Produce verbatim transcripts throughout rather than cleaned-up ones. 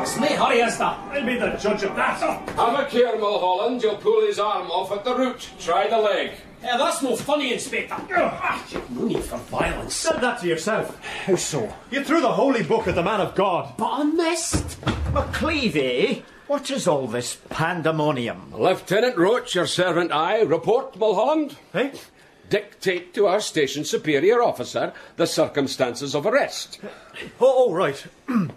It's me, hurry, is that? I'll be the judge of that. Have a care, Mulholland. You'll pull his arm off at the root. Try the leg. Yeah, that's no funny, Inspector. No need for violence. Said that to yourself. How so? You threw the holy book at the man of God. But I missed. McCleavy, what is all this pandemonium? Lieutenant Roach, your servant I, report, Mulholland. Eh? Dictate to our station superior officer the circumstances of arrest. Oh, oh right.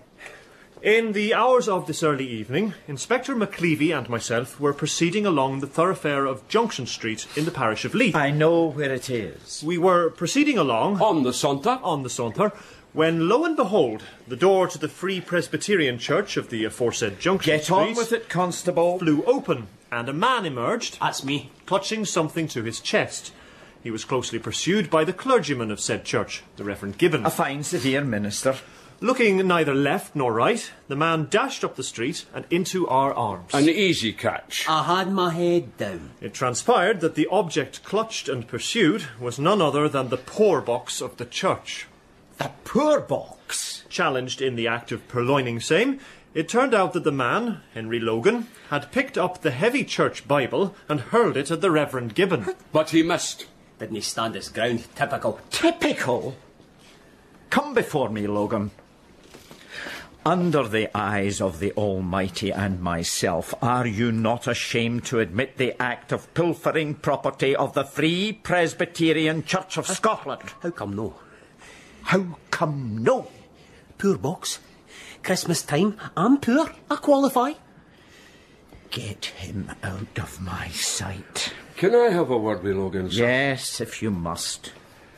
In the hours of this early evening, Inspector McCleavy and myself were proceeding along the thoroughfare of Junction Street in the parish of Leith. I know where it is. We were proceeding along... On the saunter. On the saunter, when, lo and behold, the door to the Free Presbyterian Church of the aforesaid Junction Get Street... on with it, Constable. ...flew open, and a man emerged... That's me. ...clutching something to his chest. He was closely pursued by the clergyman of said church, the Reverend Gibbon. A fine, severe minister. Looking neither left nor right, the man dashed up the street and into our arms. An easy catch. I had my head down. It transpired that the object clutched and pursued was none other than the poor box of the church. The poor box? Challenged in the act of purloining same, it turned out that the man, Henry Logan, had picked up the heavy church Bible and hurled it at the Reverend Gibbon. But he missed. Didn't he stand his ground? Typical. Typical? Come before me, Logan. Under the eyes of the Almighty and myself, are you not ashamed to admit the act of pilfering property of the Free Presbyterian Church of Scotland? How come no? How come no? Poor box. Christmas time, I'm poor. I qualify. Get him out of my sight. Can I have a word with Logan, sir? Yes, if you must.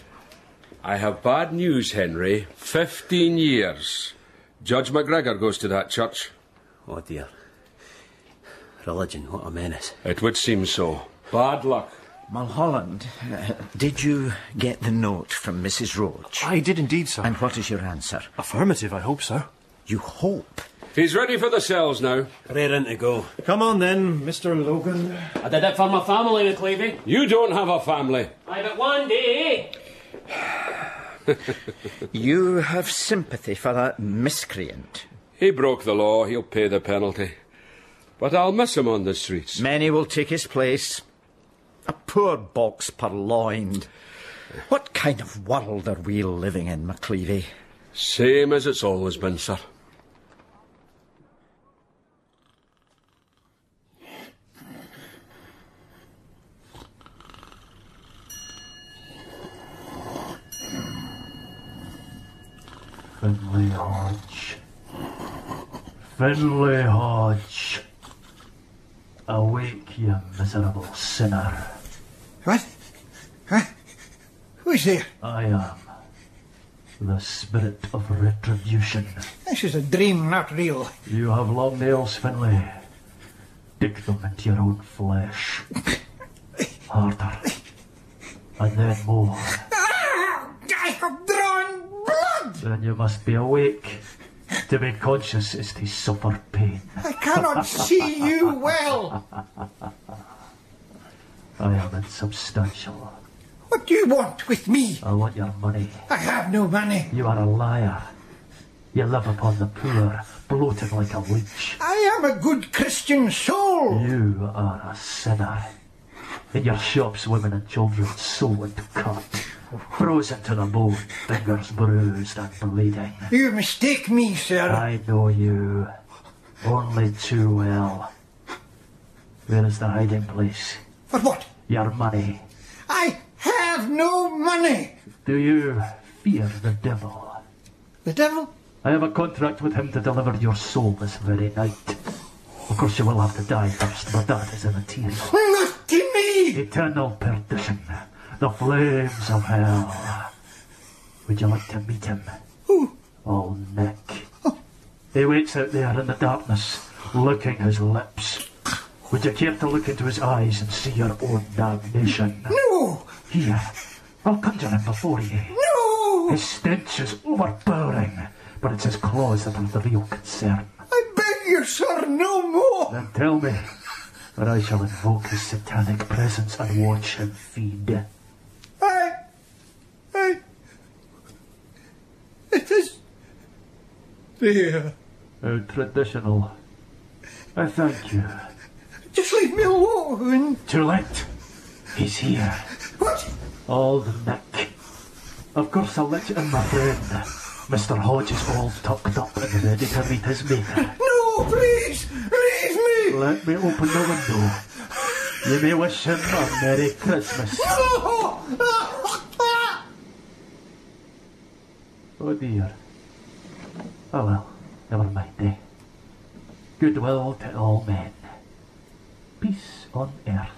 I have bad news, Henry. Fifteen years. Judge McGregor goes to that church. Oh, dear. Religion, what a menace. It would seem so. Bad luck. Mulholland, uh, did you get the note from Missus Roach? I did indeed, sir. And what is your answer? Affirmative, I hope, sir. You hope? He's ready for the cells now. Raring to go. Come on then, Mister Logan. I did it for my family, McCleavy. You don't have a family. I but one day. You have sympathy for that miscreant. He broke the law. He'll pay the penalty. But I'll miss him on the streets. Many will take his place. A poor box purloined. What kind of world are we living in, McCleavy? Same as it's always been, sir. Finlay Hodge. Finlay Hodge. Awake, you miserable sinner. What? Huh? Who's there? I am the spirit of retribution. This is a dream, not real. You have long nails, Finlay. Dig them into your own flesh. Harder. And then more. Ah, I have drawn blood! Then you must be awake. To be conscious is to suffer pain. I cannot see you well. I am insubstantial. What do you want with me? I want your money. I have no money. You are a liar. You live upon the poor, bloated like a leech. I am a good Christian soul. You are a sinner. In your shops, women and children sew and cut, frozen to the bone, fingers bruised and bleeding. You mistake me, sir. I know you only too well. Where is the hiding place? For what? Your money. I have no money. Do you fear the devil? The devil? I have a contract with him to deliver your soul this very night. Of course you will have to die first, but that is immaterial. Not to me! Eternal perdition. The flames of hell. Would you like to meet him? Who? Old Nick. Oh. He waits out there in the darkness, licking his lips. Would you care to look into his eyes and see your own damnation? No! Here, I'll conjure him before you. No! His stench is overpowering, but it's his claws that are the real concern. I beg you, sir, no more! Then tell me, or I shall invoke his satanic presence and watch him feed. I... I... It is... There. How traditional. I thank you. Just leave me alone. Too late. He's here. What? Old Nick. Of course I'll let you in, my friend. Mister Hodge is all tucked up and ready to meet his maker. No, please, leave me. Let me open the window. You may wish him a Merry Christmas. No. Oh dear. Oh well, never mind, eh? Goodwill to all men. Peace on earth.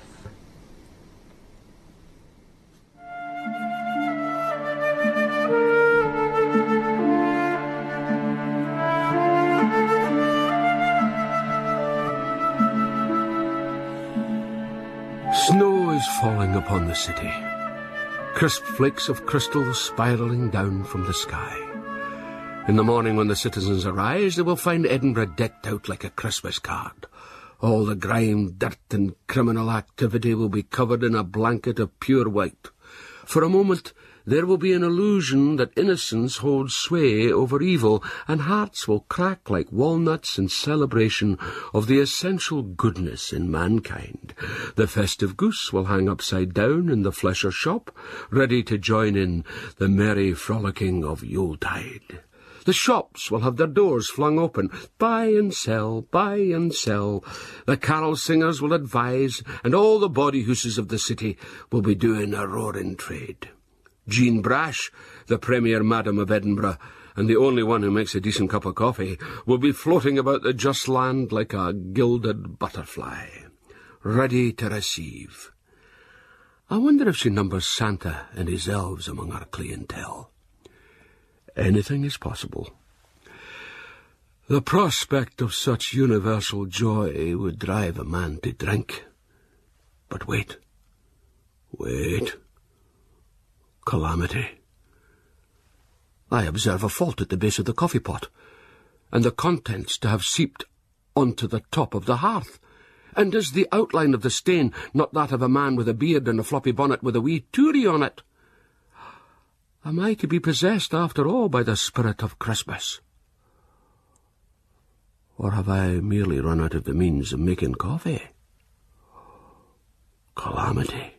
Snow is falling upon the city. Crisp flakes of crystal spiralling down from the sky. In the morning when the citizens arise, they will find Edinburgh decked out like a Christmas card. All the grime, dirt and criminal activity will be covered in a blanket of pure white. For a moment, there will be an illusion that innocence holds sway over evil, and hearts will crack like walnuts in celebration of the essential goodness in mankind. The festive goose will hang upside down in the flesher's shop, ready to join in the merry frolicking of Yuletide. The shops will have their doors flung open. Buy and sell, buy and sell. The carol singers will advise, and all the bawdy hooses of the city will be doing a roaring trade. Jean Brash, the Premier Madam of Edinburgh, and the only one who makes a decent cup of coffee, will be floating about the just land like a gilded butterfly, ready to receive. I wonder if she numbers Santa and his elves among her clientele. Anything is possible. The prospect of such universal joy would drive a man to drink. But wait. Wait. Calamity. I observe a fault at the base of the coffee pot, and the contents to have seeped onto the top of the hearth. And is the outline of the stain not that of a man with a beard and a floppy bonnet with a wee toorie on it? Am I to be possessed, after all, by the spirit of Christmas? Or have I merely run out of the means of making coffee? Calamity.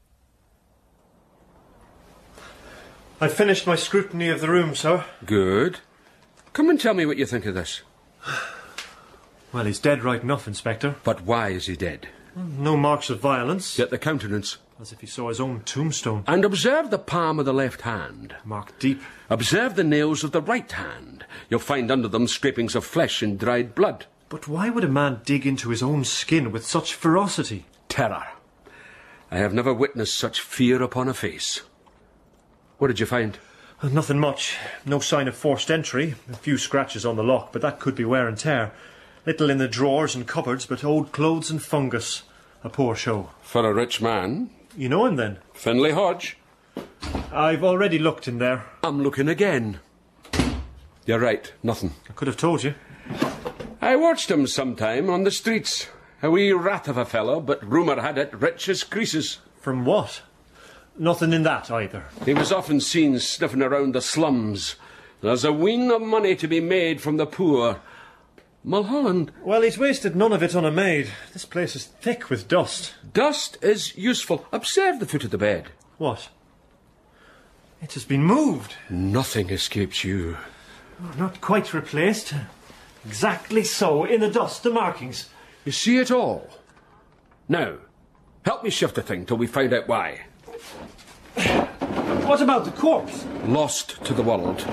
I've finished my scrutiny of the room, sir. Good. Come and tell me what you think of this. Well, he's dead right enough, Inspector. But why is he dead? No marks of violence. Yet the countenance. As if he saw his own tombstone. And observe the palm of the left hand. Marked deep. Observe the nails of the right hand. You'll find under them scrapings of flesh and dried blood. But why would a man dig into his own skin with such ferocity? Terror. I have never witnessed such fear upon a face. What did you find? Uh, nothing much. No sign of forced entry. A few scratches on the lock, but that could be wear and tear. Little in the drawers and cupboards, but old clothes and fungus. A poor show. For a rich man. You know him, then? Finlay Hodge. I've already looked in there. I'm looking again. You're right, nothing. I could have told you. I watched him sometime on the streets. A wee rat of a fellow, but rumour had it rich as creases. From what? Nothing in that, either. He was often seen sniffing around the slums. There's a ween of money to be made from the poor. Mulholland. Well, he's wasted none of it on a maid. This place is thick with dust. Dust is useful. Observe the foot of the bed. What? It has been moved. Nothing escapes you. Not quite replaced. Exactly so. In the dust, the markings. You see it all. Now, help me shift the thing till we find out why. What about the corpse? Lost to the world.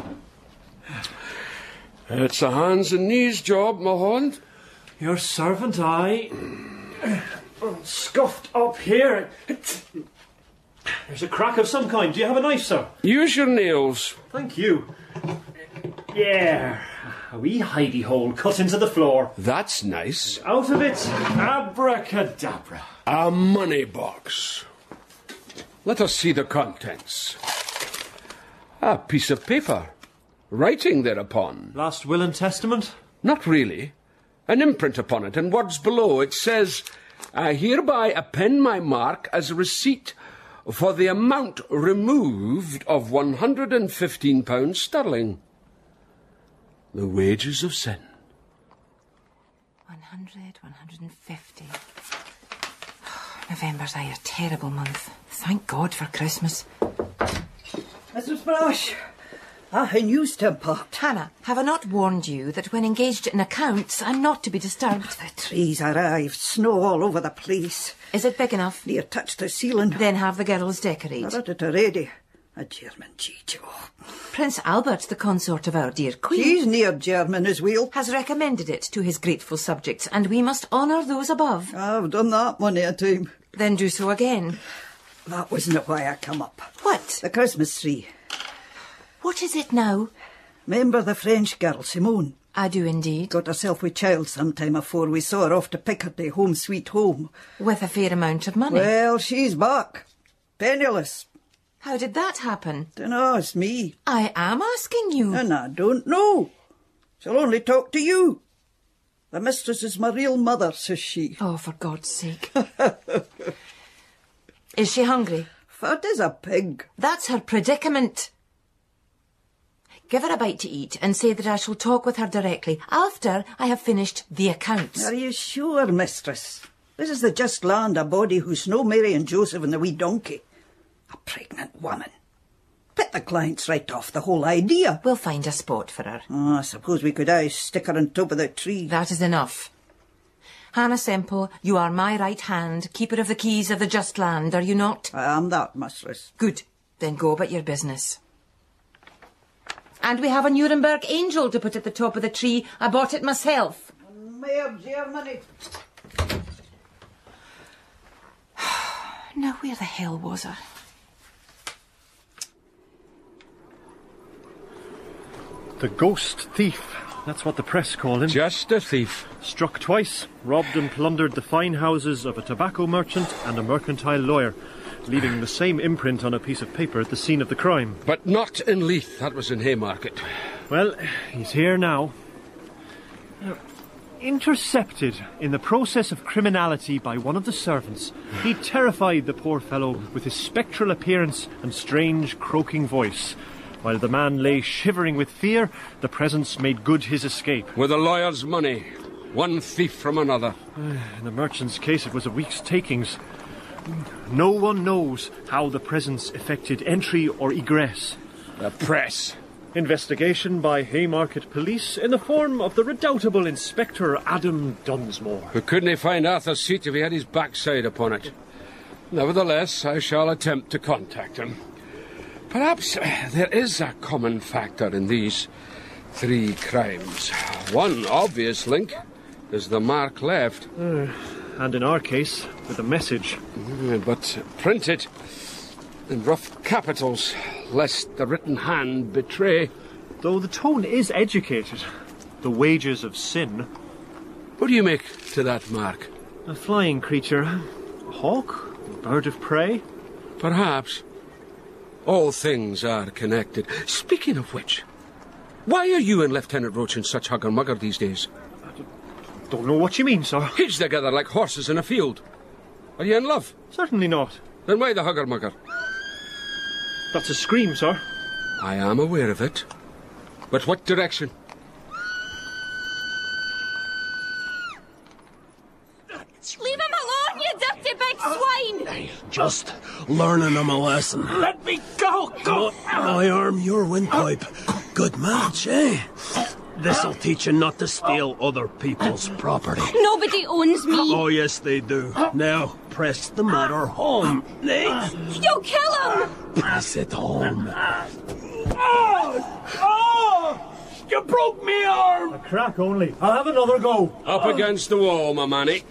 It's a hands and knees job, Mulholland. Your servant, I... Scuffed up here. There's a crack of some kind. Do you have a knife, sir? Use your nails. Thank you. Yeah. A wee hidey hole cut into the floor. That's nice. Out of it. Abracadabra. A money box. Let us see the contents. A piece of paper. Writing thereupon. Last will and testament? Not really. An imprint upon it, and words below. It says, I hereby append my mark as a receipt for the amount removed of one hundred and fifteen pounds sterling. The wages of sin. One hundred, one hundred and fifty. November's aye a terrible month. Thank God for Christmas. Missus Brash, I news to impart. Hannah, have I not warned you that when engaged in accounts, I'm not to be disturbed? The trees arrived, snow all over the place. Is it big enough? Near touched the ceiling. Then have the girls decorate. I've had it already. A German Chicho. Prince Albert, the consort of our dear Queen, He's near German as well. has recommended it to his grateful subjects, and we must honour those above. I've done that many a time. Then do so again. That wasn't why I come up. What? The Christmas tree. What is it now? Remember the French girl, Simone? I do indeed. Got herself with child some time afore we saw her off to Picardy, home sweet home. With a fair amount of money. Well, she's back. Penniless. How did that happen? Dunno, it's me. I am asking you. And I don't know. She'll only talk to you. The mistress is my real mother, says she. Oh, for God's sake. Is she hungry? Fat as a pig. That's her predicament. Give her a bite to eat and say that I shall talk with her directly after I have finished the accounts. Are you sure, mistress? This is the just land, a body who's no Mary and Joseph and the wee donkey. A pregnant woman. Put the clients right off the whole idea. We'll find a spot for her. Oh, I suppose we could aye stick her on top of the tree. That is enough. Hannah Semple, you are my right hand, keeper of the keys of the just land, are you not? I am that, mistress. Good. Then go about your business. And we have a Nuremberg angel to put at the top of the tree. I bought it myself. Mayor Germany. Now, where the hell was I? The ghost thief. That's what the press call him. Just a thief. Struck twice, robbed and plundered the fine houses of a tobacco merchant and a mercantile lawyer, leaving the same imprint on a piece of paper at the scene of the crime. But not in Leith. That was in Haymarket. Well, he's here now. Now, intercepted in the process of criminality by one of the servants, he terrified the poor fellow with his spectral appearance and strange croaking voice. While the man lay shivering with fear, the presence made good his escape. With the lawyer's money. One thief from another. In the merchant's case, it was a week's takings. No one knows how the presence effected entry or egress. The press. Investigation by Haymarket Police in the form of the redoubtable Inspector Adam Dunsmore. We couldn't find Arthur's seat if he had his backside upon it. Nevertheless, I shall attempt to contact him. Perhaps there is a common factor in these three crimes. One obvious link is the mark left. Uh, and in our case, with a message. Mm, but printed in rough capitals, lest the written hand betray. Though the tone is educated. The wages of sin. What do you make to that mark? A flying creature. A hawk? A bird of prey? Perhaps. All things are connected. Speaking of which, why are you and Lieutenant Roach in such hugger-mugger these days? I don't know what you mean, sir. Hitched together like horses in a field. Are you in love? Certainly not. Then why the hugger-mugger? That's a scream, sir. I am aware of it. But what direction? Leave him alone, you dirty big swine! Just learning him a lesson. Let me go! Go! My arm, your windpipe. Good match, eh? This'll teach you not to steal other people's property. Nobody owns me! Oh, yes, they do. Now, press the matter home, eh? You'll kill him! Press it home. Oh! Oh! You broke me arm! A crack only. I'll have another go. Up against the wall, my manny.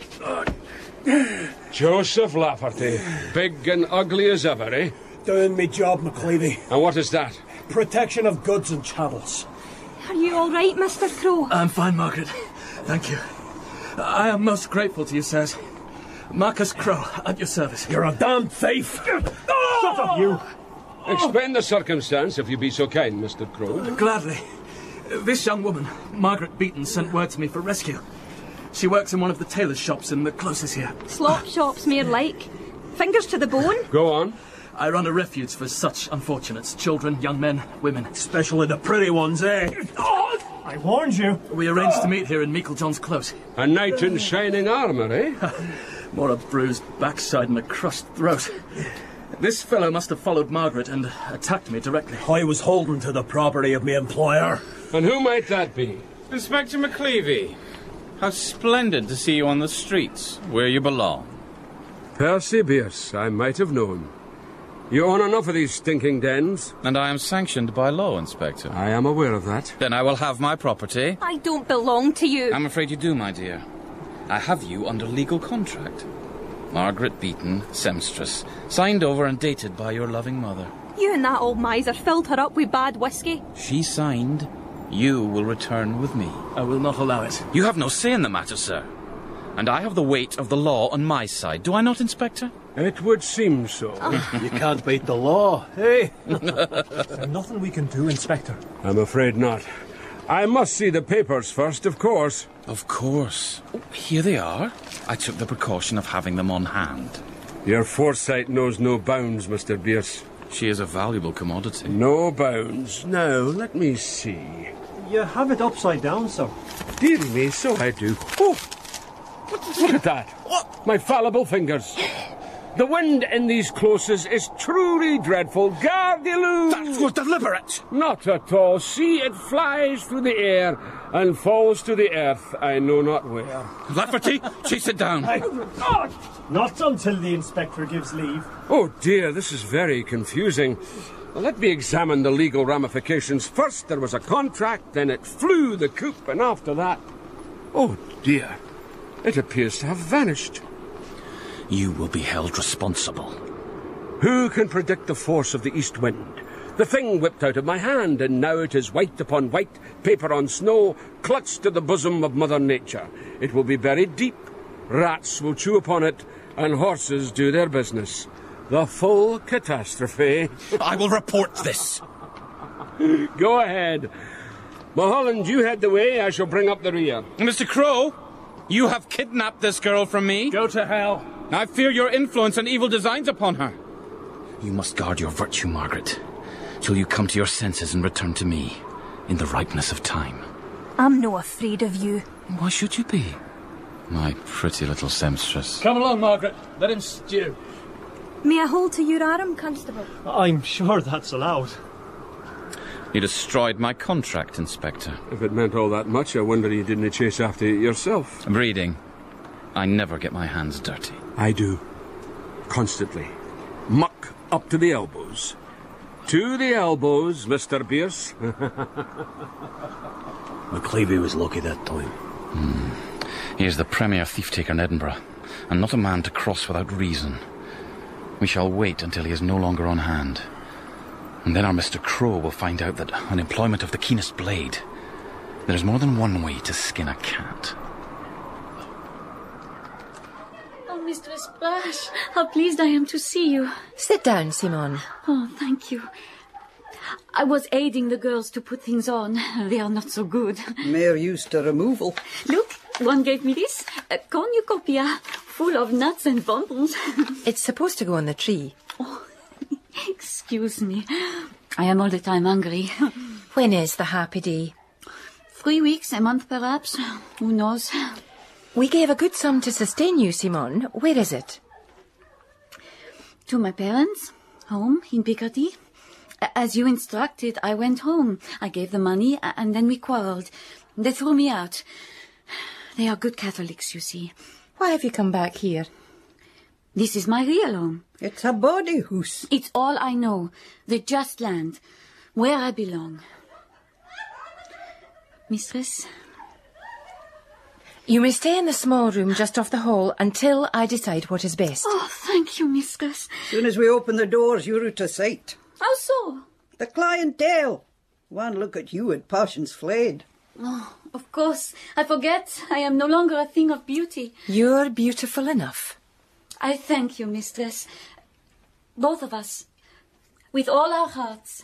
Joseph Lafferty. Big and ugly as ever, eh? Doing me job, McCleavy. And what is that? Protection of goods and chattels. Are you all right, Mister Crow? I'm fine, Margaret. Thank you. I am most grateful to you, sirs. Marcus Crow, at your service. You're a damned thief. Shut up, you. Explain the circumstance, if you be so kind, Mister Crow. Gladly. This young woman, Margaret Beaton, sent word to me for rescue. She works in one of the tailor's shops in the closes here. Slop shops, mere like. Fingers to the bone. Go on. I run a refuge for such unfortunates. Children, young men, women. Especially the pretty ones, eh? Oh! I warned you. We arranged to meet here in Meiklejohn's Close. A knight in shining armour, eh? More a bruised backside and a crushed throat. This fellow must have followed Margaret and attacked me directly. I was holding to the property of my employer. And who might that be? Inspector McCleavey. How splendid to see you on the streets, where you belong. Percy Bierce, I might have known. You own enough of these stinking dens. And I am sanctioned by law, Inspector. I am aware of that. Then I will have my property. I don't belong to you. I'm afraid you do, my dear. I have you under legal contract. Margaret Beaton, Semstress, signed over and dated by your loving mother. You and that old miser filled her up with bad whiskey. She signed, you will return with me. I will not allow it. You have no say in the matter, sir. And I have the weight of the law on my side. Do I not, Inspector? It would seem so. You can't beat the law, hey? There's nothing we can do, Inspector. I'm afraid not. I must see the papers first, of course. Of course. Oh, here they are. I took the precaution of having them on hand. Your foresight knows no bounds, Mister Bierce. She is a valuable commodity. No bounds. Now, let me see. You have it upside down, sir. Dear me, so I do. Oh! Look at that. What? My fallible fingers. The wind in these closes is truly dreadful. Gardilou! That was deliberate! Not at all. See, it flies through the air and falls to the earth, I know not where. Lafferty, chase it down. I... Not until the Inspector gives leave. Oh, dear, this is very confusing. Well, let me examine the legal ramifications. First, there was a contract, then it flew the coop, and after that... Oh, dear. It appears to have vanished. You will be held responsible. Who can predict the force of the east wind? The thing whipped out of my hand, and now it is white upon white, paper on snow, clutched to the bosom of Mother Nature. It will be buried deep. Rats will chew upon it, and horses do their business. The full catastrophe. I will report this. Go ahead. Mulholland, you head the way. I shall bring up the rear. Mister Crow, you have kidnapped this girl from me. Go to hell. I fear your influence and evil designs upon her. You must guard your virtue, Margaret, till you come to your senses and return to me in the ripeness of time. I'm no afraid of you. Why should you be? My pretty little Semstress. Come along, Margaret. Let him stew. May I hold to your arm, Constable? I'm sure that's allowed. You destroyed my contract, Inspector. If it meant all that much, I wonder you didn't chase after it yourself. Breeding. I never get my hands dirty. I do. Constantly. Muck up to the elbows. To the elbows, Mister Bierce. McCleavey was lucky that time. Hmm. He is the premier thief-taker in Edinburgh, and not a man to cross without reason. We shall wait until he is no longer on hand. And then our Mister Crow will find out that, on employment of the keenest blade, there is more than one way to skin a cat. Oh, Mistress Splash, how pleased I am to see you. Sit down, Simon. Oh, thank you. I was aiding the girls to put things on. They are not so good. Mere used to removal. Look, one gave me this, a cornucopia, full of nuts and bonbons. It's supposed to go on the tree. Oh, excuse me. I am all the time hungry. When is the happy day? Three weeks, a month perhaps. Who knows? We gave a good sum to sustain you, Simon. Where is it? To my parents, home in Picardy. As you instructed, I went home. I gave the money, and then we quarrelled. They threw me out. They are good Catholics, you see. Why have you come back here? This is my real home. It's a body house. It's all I know. The just land. Where I belong. Mistress? You may stay in the small room just off the hall until I decide what is best. Oh, thank you, mistress. As soon as we open the doors, you're out of sight. How so? The clientele. One look at you and passion's flayed. Oh, of course. I forget. I am no longer a thing of beauty. You're beautiful enough. I thank you, mistress. Both of us. With all our hearts.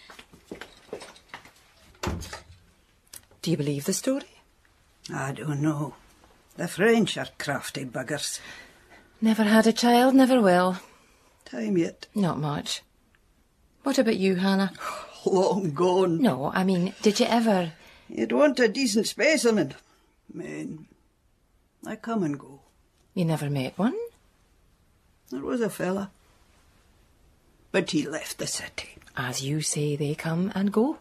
Do you believe the story? I don't know. The French are crafty buggers. Never had a child, never will. Time yet? Not much. What about you, Hannah? Long gone. No, I mean, did you ever... You'd want a decent specimen. Men, I come and go. You never met one? There was a fella. But he left the city. As you say, they come and go.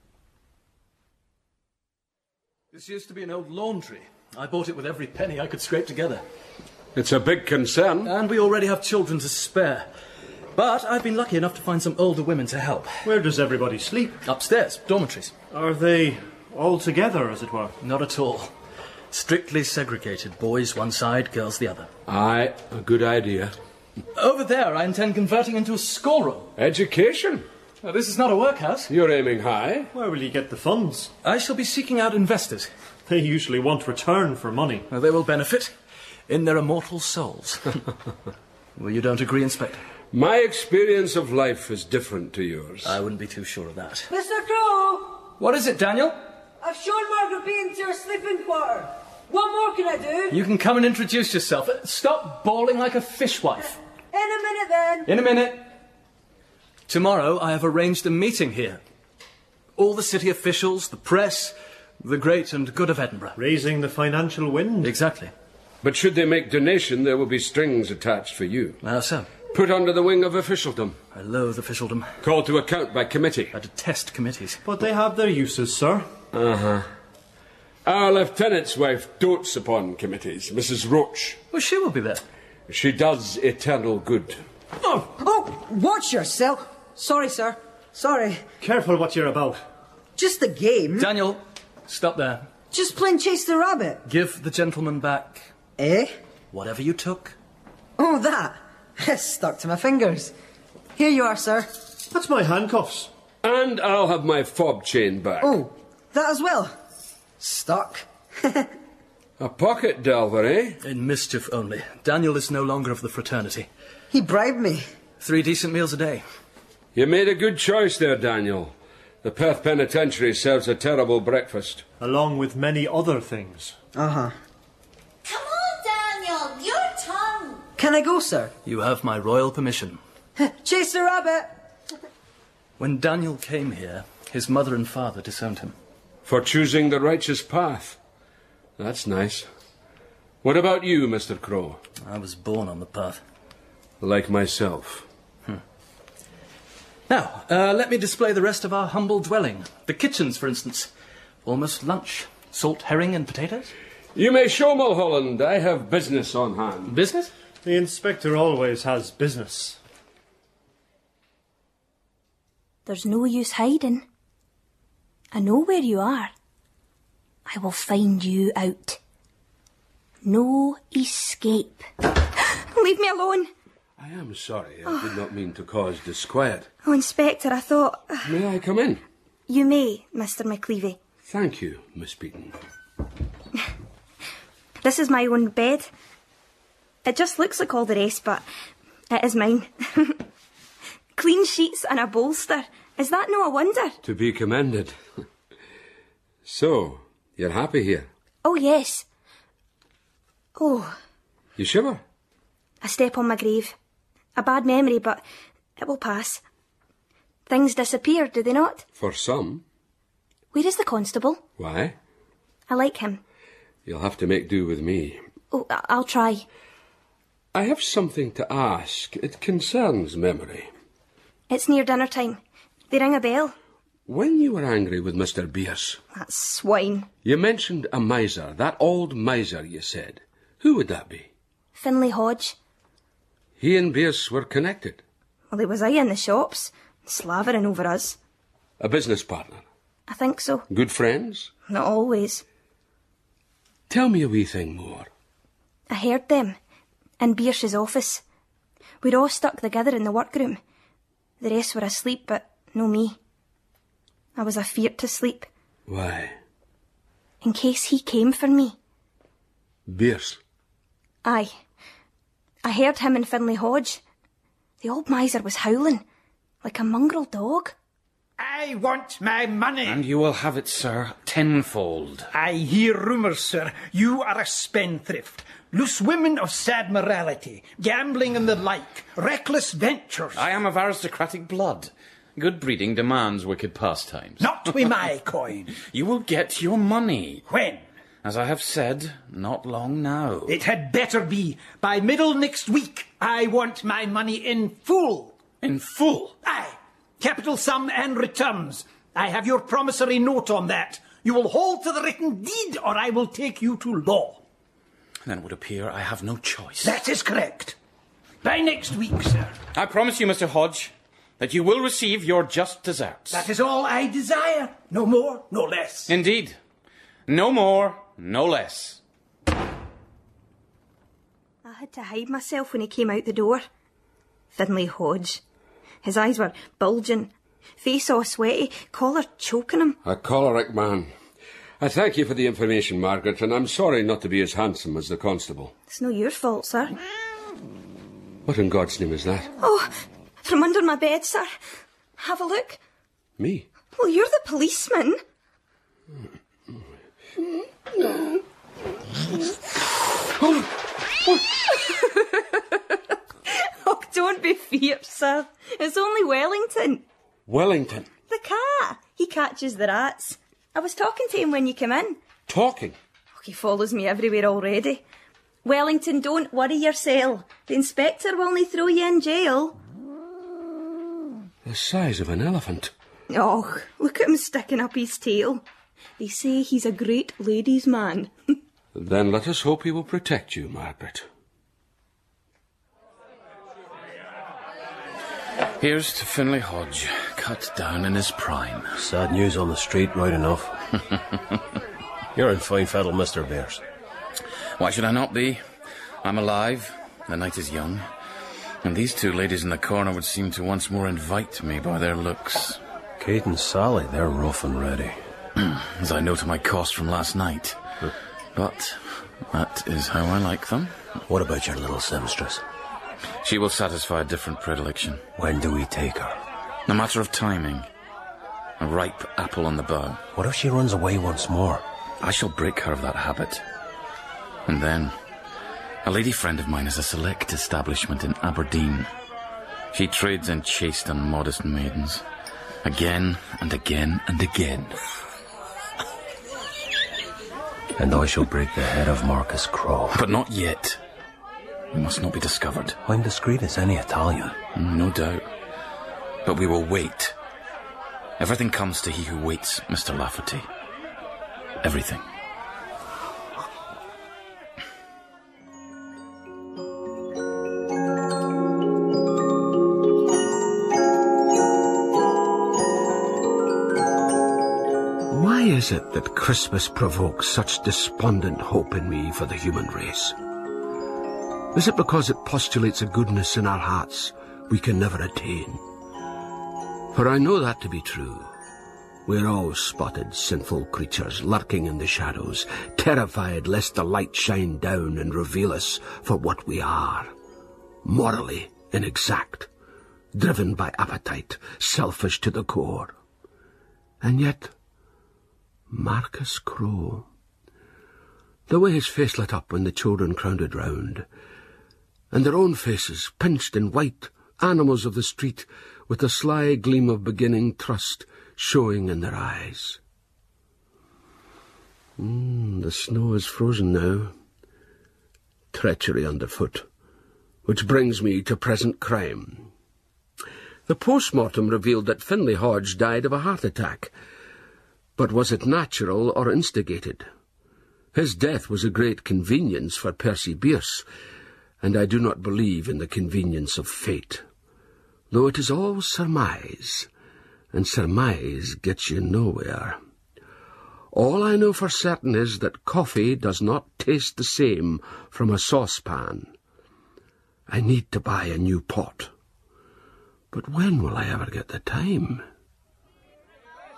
This used to be an old laundry. I bought it with every penny I could scrape together. It's a big concern. And we already have children to spare. But I've been lucky enough to find some older women to help. Where does everybody sleep? Upstairs, dormitories. Are they all together, as it were? Not at all. Strictly segregated. Boys one side, girls the other. Aye, a good idea. Over there, I intend converting into a schoolroom. Education? Now, this is not a workhouse. You're aiming high. Where will you get the funds? I shall be seeking out investors. They usually want return for money. Well, they will benefit in their immortal souls. Well, you don't agree, Inspector? My experience of life is different to yours. I wouldn't be too sure of that. Mister Crow! What is it, Daniel? I've shown Margaret Bean to your sleeping quarter. What more can I do? You can come and introduce yourself. Stop bawling like a fishwife. In a minute, then. In a minute. Tomorrow, I have arranged a meeting here. All the city officials, the press, the great and good of Edinburgh. Raising the financial wind? Exactly. But should they make donation, there will be strings attached for you. How so? Put under the wing of officialdom. I loathe officialdom. Called to account by committee. I detest committees. But they have their uses, sir. Uh-huh. Our lieutenant's wife dotes upon committees, Missus Roach. Well, she will be there. She does eternal good. Oh, oh, watch yourself. Sorry, sir. Sorry. Careful what you're about. Just the game. Daniel, stop there. Just plain chase the rabbit. Give the gentleman back... Eh? Whatever you took. Oh, that. It's stuck to my fingers. Here you are, sir. That's my handcuffs. And I'll have my fob chain back. Oh, that as well. Stuck. A pocket delver, eh? In mischief only. Daniel is no longer of the fraternity. He bribed me. Three decent meals a day. You made a good choice there, Daniel. The Perth Penitentiary serves a terrible breakfast. Along with many other things. Uh-huh. Come on, Daniel, your tongue. Can I go, sir? You have my royal permission. Chase the rabbit. When Daniel came here, his mother and father disowned him. For choosing the righteous path. That's nice. What about you, Mister Crow? I was born on the path. Like myself. Hmm. Now, uh, let me display the rest of our humble dwelling. The kitchens, for instance. Almost lunch. Salt herring and potatoes. You may show, Mulholland. I have business on hand. Business? The inspector always has business. There's no use hiding. I know where you are. I will find you out. No escape. Leave me alone. I am sorry. I oh. did not mean to cause disquiet. Oh, Inspector, I thought... May I come in? You may, Mister McCleavey. Thank you, Miss Beaton. This is my own bed. It just looks like all the rest, but it is mine. Clean sheets and a bolster. Is that no a wonder? To be commended. So, you're happy here? Oh, yes. Oh. You shiver? A step on my grave. A bad memory, but it will pass. Things disappear, do they not? For some. Where is the constable? Why? I like him. You'll have to make do with me. Oh, I'll try. I have something to ask. It concerns memory. It's near dinner time. They ring a bell. When you were angry with Mister Bierce... That swine. You mentioned a miser. That old miser, you said. Who would that be? Finlay Hodge. He and Bierce were connected. Well, he was I in the shops, slavering over us. A business partner? I think so. Good friends? Not always. Tell me a wee thing more. I heard them in Bierce's office. We'd all stuck together in the workroom. The rest were asleep, but no me. I was afeard to sleep. Why? In case he came for me. Bierce? Aye. I heard him and Finlay Hodge. The old miser was howling, like a mongrel dog. I want my money. And you will have it, sir, tenfold. I hear rumours, sir. You are a spendthrift. Loose women of sad morality, gambling and the like, reckless ventures. I am of aristocratic blood. Good breeding demands wicked pastimes. Not with my coin. You will get your money. When? As I have said, not long now. It had better be. By middle next week, I want my money in full. In full? Aye. Capital sum and returns. I have your promissory note on that. You will hold to the written deed, or I will take you to law. Then it would appear I have no choice. That is correct. By next week, sir. I promise you, Mister Hodge, that you will receive your just deserts. That is all I desire. No more, no less. Indeed. No more, no less. I had to hide myself when he came out the door. Finlay Hodge. His eyes were bulging, face all sweaty, collar choking him. A choleric man. I thank you for the information, Margaret, and I'm sorry not to be as handsome as the constable. It's no your fault, sir. What in God's name is that? Oh, from under my bed, sir. Have a look. Me? Well, you're the policeman. Oh, don't be fierce, sir. It's only Wellington. Wellington? The cat. He catches the rats. I was talking to him when you came in. Talking? Oh, he follows me everywhere already. Wellington, don't worry yourself. The inspector will only throw you in jail. The size of an elephant. Oh, look at him sticking up his tail. They say he's a great ladies' man. Then let us hope he will protect you, Margaret. Here's to Finlay Hodge, cut down in his prime. Sad news on the street, right enough. You're in fine fettle, Mister Bears. Why should I not be? I'm alive, the night is young, and these two ladies in the corner would seem to once more invite me by their looks. Kate and Sally, they're rough and ready. As I know to my cost from last night. But that is how I like them. What about your little seamstress? She will satisfy a different predilection. When do we take her? A matter of timing. A ripe apple on the bough. What if she runs away once more? I shall break her of that habit. And then, a lady friend of mine has a select establishment in Aberdeen. She trades in chaste and modest maidens. Again and again and again. And I shall break the head of Marcus Crow. But not yet. We must not be discovered. I'm discreet as any Italian. No doubt. But we will wait. Everything comes to he who waits, Mister Lafferty. Everything. Why is it that Christmas provokes such despondent hope in me for the human race? Is it because it postulates a goodness in our hearts we can never attain? For I know that to be true. We're all spotted, sinful creatures lurking in the shadows, terrified lest the light shine down and reveal us for what we are. Morally inexact, driven by appetite, selfish to the core. And yet, Marcus Crow, the way his face lit up when the children crowded round, and their own faces, pinched and white, animals of the street, with a sly gleam of beginning trust showing in their eyes. Mm, the snow is frozen now. Treachery underfoot, which brings me to present crime. The post-mortem revealed that Finlay Hodge died of a heart attack. But was it natural or instigated? His death was a great convenience for Percy Bierce, and I do not believe in the convenience of fate, though it is all surmise, and surmise gets you nowhere. All I know for certain is that coffee does not taste the same from a saucepan. I need to buy a new pot. But when will I ever get the time?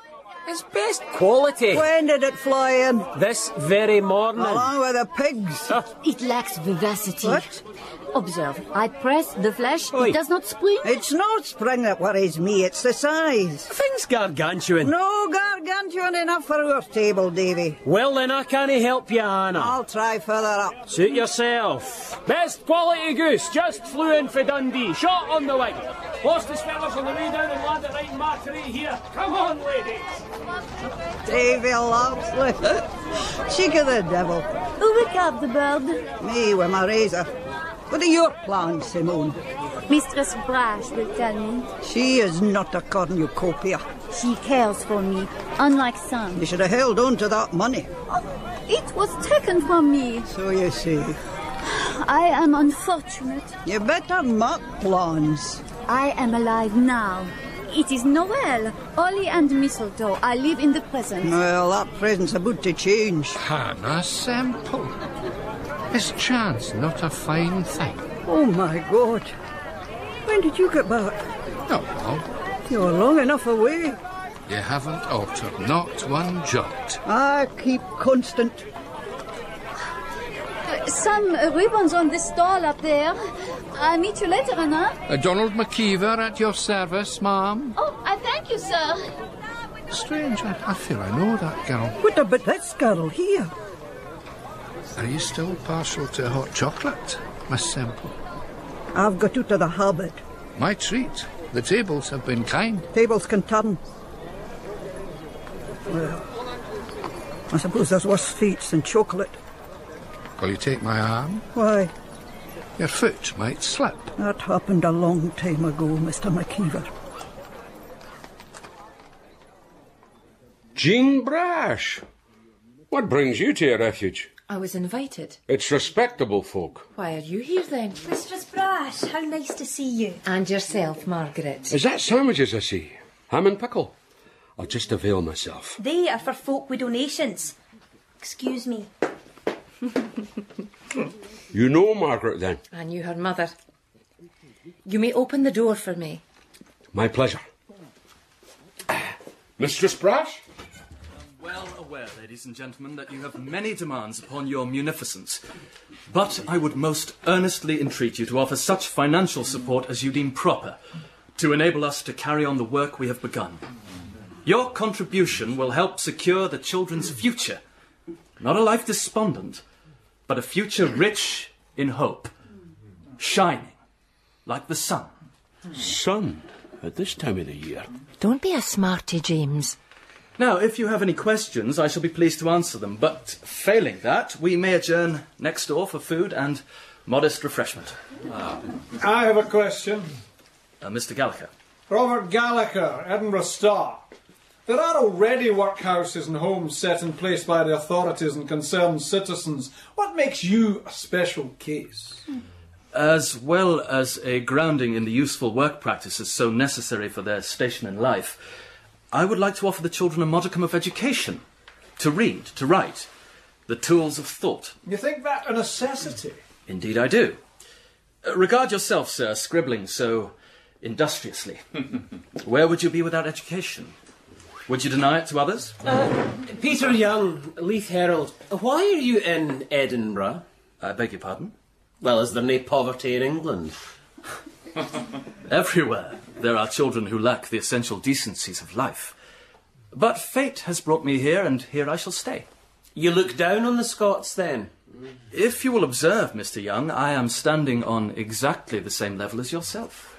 It's best quality. When did it fly in? This very morning. Along with the pigs. It lacks vivacity. What? Observe, I press the flesh, Oi. it does not spring. It's not spring that worries me, it's the size. Thing's gargantuan. No gargantuan enough for our table, Davy. Well, then I can't help you, Anna. I'll try further up. Suit yourself. Best quality goose, just flew in for Dundee. Shot on the wing. Lost his fellas on the way down and landed right in my tree here. Come on, ladies. Davy loves it. Cheek of the devil. Who will carve the bird? Me with my razor. What are your plans, Simone? Mistress Brash will tell me. She is not a cornucopia. She cares for me, unlike some. You should have held on to that money. Oh, it was taken from me. So you see. I am unfortunate. You better not plans. I am alive now. It is Noel. Holly and mistletoe. I live in the present. Well, that present's about to change. Hannah Semple. Is chance not a fine thing? Oh, my God. When did you get back? Not long. You were long enough away. You haven't altered, not one jot. I keep constant. Uh, some uh, ribbons on the stall up there. I'll meet you later, Anna. Uh, Donald McKeever at your service, ma'am. Oh, I thank you, sir. Strange, I, I feel I know that girl. What about this girl here? Are you still partial to hot chocolate, Miss Semple? I've got out of the habit. My treat. The tables have been kind. Tables can turn. Well, I suppose there's worse feats than chocolate. Will you take my arm? Why? Your foot might slip. That happened a long time ago, Mister McKeever. Jean Brash. What brings you to your refuge? I was invited. It's respectable folk. Why are you here then? Mistress Brash, how nice to see you. And yourself, Margaret. Is that sandwiches I see? Ham and pickle? I'll just avail myself. They are for folk with donations. Excuse me. You know Margaret, then? I knew her mother. You may open the door for me. My pleasure. Mistress Brash? Well aware, ladies and gentlemen, that you have many demands upon your munificence. But I would most earnestly entreat you to offer such financial support as you deem proper to enable us to carry on the work we have begun. Your contribution will help secure the children's future. Not a life despondent, but a future rich in hope, shining like the sun. Sun? At this time of the year? Don't be a smarty, James. Now, if you have any questions, I shall be pleased to answer them. But failing that, we may adjourn next door for food and modest refreshment. Ah. I have a question. Uh, Mister Gallagher. Robert Gallagher, Edinburgh Star. There are already workhouses and homes set in place by the authorities and concerned citizens. What makes you a special case? As well as a grounding in the useful work practices so necessary for their station in life, I would like to offer the children a modicum of education. To read, to write, the tools of thought. You think that a necessity? Indeed I do. Uh, regard yourself, sir, scribbling so industriously. Where would you be without education? Would you deny it to others? Uh, Peter Young, Leith Herald. Why are you in Edinburgh? I beg your pardon? Well, is there no poverty in England? Everywhere there are children who lack the essential decencies of life. But fate has brought me here, and here I shall stay. You look down on the Scots, then? If you will observe, Mister Young, I am standing on exactly the same level as yourself.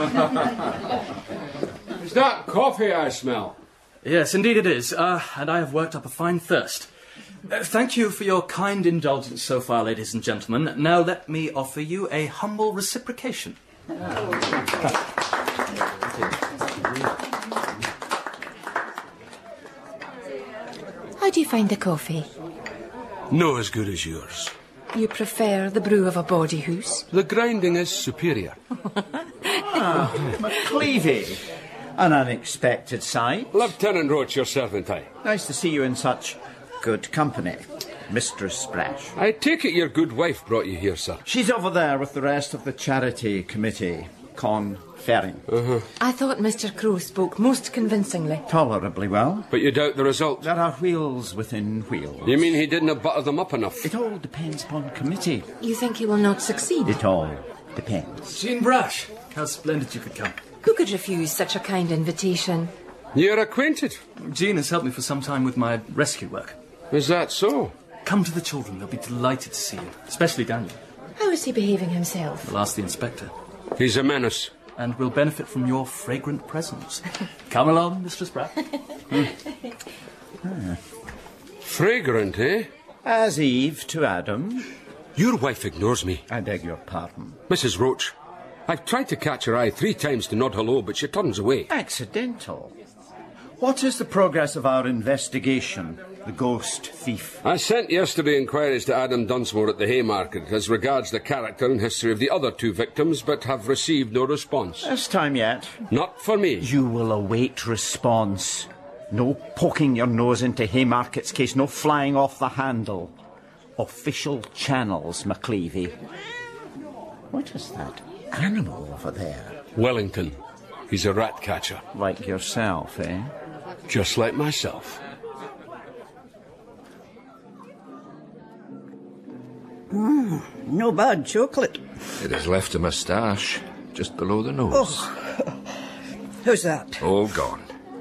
Is that coffee I smell? Yes, indeed it is, uh, and I have worked up a fine thirst. Uh, thank you for your kind indulgence so far, ladies and gentlemen. Now let me offer you a humble reciprocation. How do you find the coffee? No as good as yours. You prefer the brew of a bawdy hoose? The grinding is superior. Ah, McCleavy. An unexpected sight. Lieutenant Roach, your servant, I. Nice to see you in such good company, Mistress Splash. I take it your good wife brought you here, sir. She's over there with the rest of the charity committee. Con Ferring. Uh-huh. I thought Mister Crow spoke most convincingly. Tolerably well. But you doubt the result? There are wheels within wheels. You mean he didn't butter them up enough? It all depends upon committee. You think he will not succeed? It all depends. Jean Brash, how splendid you could come. Who could refuse such a kind invitation? You're acquainted? Jean has helped me for some time with my rescue work. Is that so? Come to the children, they'll be delighted to see you, especially Daniel. How is he behaving himself? We'll ask the inspector. He's a menace. And will benefit from your fragrant presence. Come along, Mistress Brash. hmm. ah. Fragrant, eh? As Eve to Adam. Your wife ignores me. I beg your pardon. Missus Roach, I've tried to catch her eye three times to nod hello, but she turns away. Accidental. What is the progress of our investigation, the ghost thief? I sent yesterday inquiries to Adam Dunsmore at the Haymarket as regards the character and history of the other two victims, but have received no response. There's time yet. Not for me. You will await response. No poking your nose into Haymarket's case, no flying off the handle. Official channels, McCleavey. What is that animal over there? Wellington. He's a rat catcher. Like yourself, eh? Just like myself. Mm, no bad chocolate. It has left a moustache just below the nose. Oh. Who's that? All gone.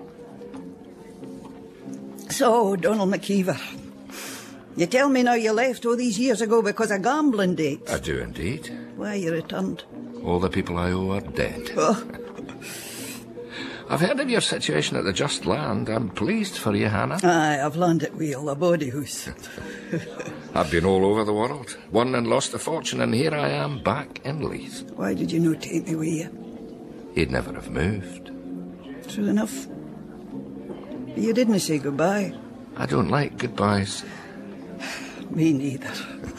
So, Donald McKeever, you tell me now you left all these years ago because of gambling dates? I do indeed. Why you returned? All the people I owe are dead. Oh. I've heard of your situation at the Just Land. I'm pleased for you, Hannah. Aye, I've landed wheel, a body house. I've been all over the world, won and lost a fortune, and here I am back in Leith. Why did you not take me with you? He'd never have moved. True enough. You didn't say goodbye. I don't like goodbyes. Me neither.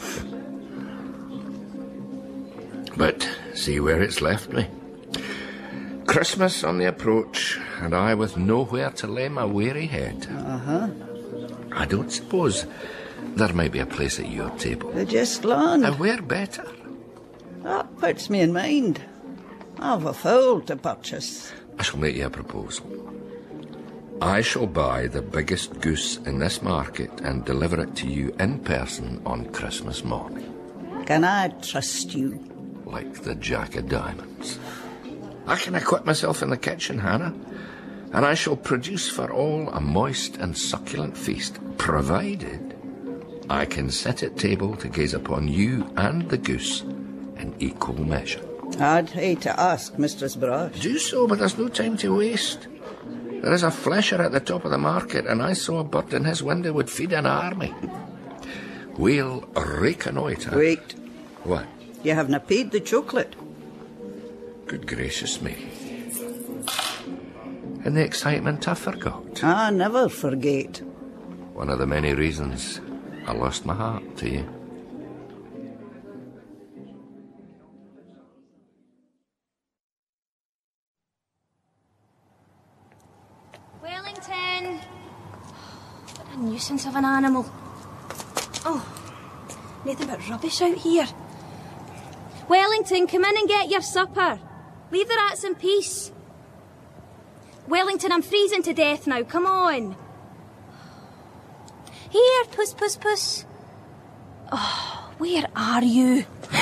But see where it's left me. Christmas on the approach, and I with nowhere to lay my weary head. Uh-huh. I don't suppose there might be a place at your table. The Just Land. And where better? That puts me in mind. I've a fowl to purchase. I shall make you a proposal. I shall buy the biggest goose in this market and deliver it to you in person on Christmas morning. Can I trust you? Like the Jack of Diamonds. I can equip myself in the kitchen, Hannah, and I shall produce for all a moist and succulent feast, provided I can sit at table to gaze upon you and the goose in equal measure. I'd hate to ask, Mistress Brash. Do so, but there's no time to waste. There is a flesher at the top of the market, and I saw a bird in his window would feed an army. We'll reconnoitre. Wait. What? You haven't paid the chocolate. Good gracious me. In the excitement, I forgot. I never forget. One of the many reasons I lost my heart to you. Wellington! What a nuisance of an animal. Oh, nothing but rubbish out here. Wellington, come in and get your supper. Leave the rats in peace. Wellington, I'm freezing to death now. Come on. Here, puss, puss, puss. Oh, where are you?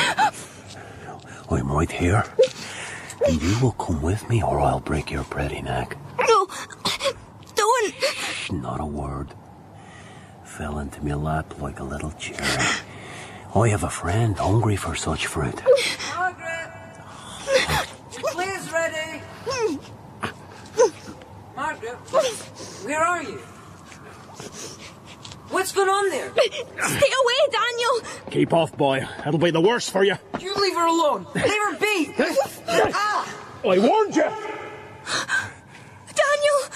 I'm right here. And you will come with me or I'll break your pretty neck. No, don't. Shh, not a word. Fell into my lap like a little cherry. I have a friend hungry for such fruit. Margaret! Please, ready! Margaret, where are you? What's going on there? Stay away, Daniel! Keep off, boy. It'll be the worst for you. You leave her alone. Leave her be. Ah! I warned you. Daniel!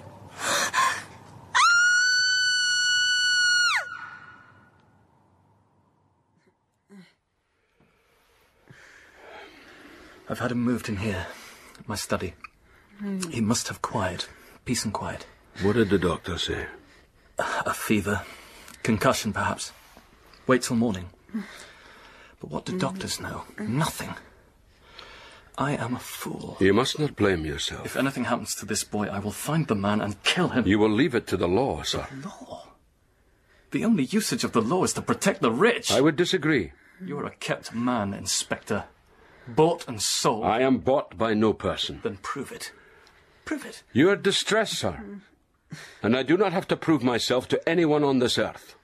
I've had him moved in here, my study. Mm. He must have quiet, peace and quiet. What did the doctor say? A fever, concussion perhaps. Wait till morning. But what do doctors know? Nothing. I am a fool. You must not blame yourself. If anything happens to this boy, I will find the man and kill him. You will leave it to the law, sir. The law? The only usage of the law is to protect the rich. I would disagree. You are a kept man, Inspector. Bought and sold. I am bought by no person. Then prove it. Prove it. You are distressed, sir. And I do not have to prove myself to anyone on this earth.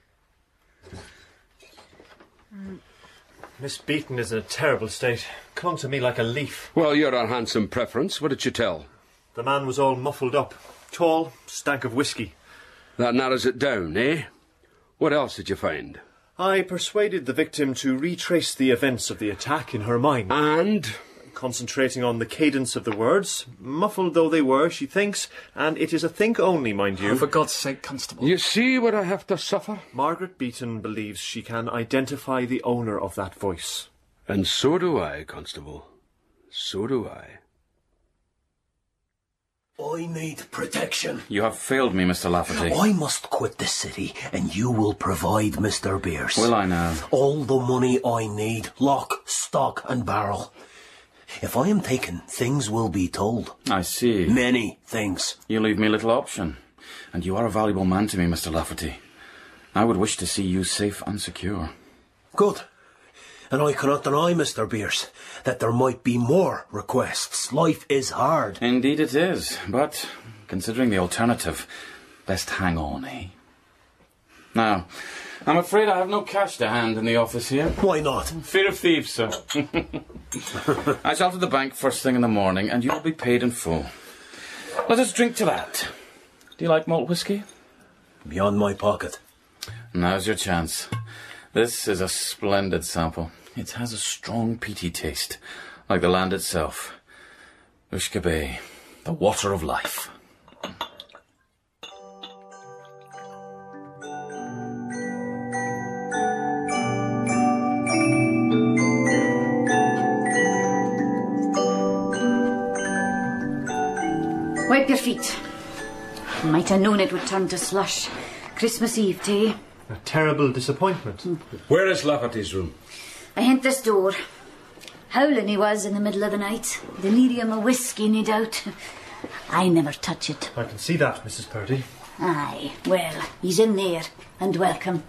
Miss Beaton is in a terrible state. Clung to me like a leaf. Well, you're our handsome preference. What did you tell? The man was all muffled up. Tall, stank of whiskey. That narrows it down, eh? What else did you find? I persuaded the victim to retrace the events of the attack in her mind. And? Concentrating on the cadence of the words. Muffled though they were, she thinks, and it is a think only, mind you. Oh, for God's sake, Constable. You see what I have to suffer? Margaret Beaton believes she can identify the owner of that voice. And so do I, Constable. So do I. I need protection. You have failed me, Mister Lafferty. I must quit the city, and you will provide Mister Beers. Will I now? All the money I need, lock, stock, and barrel. If I am taken, things will be told. I see. Many things. You leave me little option. And you are a valuable man to me, Mister Lafferty. I would wish to see you safe and secure. Good. And I cannot deny, Mister Beers, that there might be more requests. Life is hard. Indeed it is. But, considering the alternative, best hang on, eh? Now, I'm afraid I have no cash to hand in the office here. Why not? Fear of thieves, sir. I shall to the bank first thing in the morning, and you will be paid in full. Let us drink to that. Do you like malt whisky? Beyond my pocket. Now's your chance. This is a splendid sample. It has a strong peaty taste, like the land itself. Ushka Bay, the water of life. Wipe your feet. Might have known it would turn to slush. Christmas Eve tea. A terrible disappointment. Where is Lafferty's room? I hint this door. Howling he was in the middle of the night. Delirium of whiskey, no doubt. I never touch it. I can see that, Missus Purdy. Aye, well, he's in there, and welcome.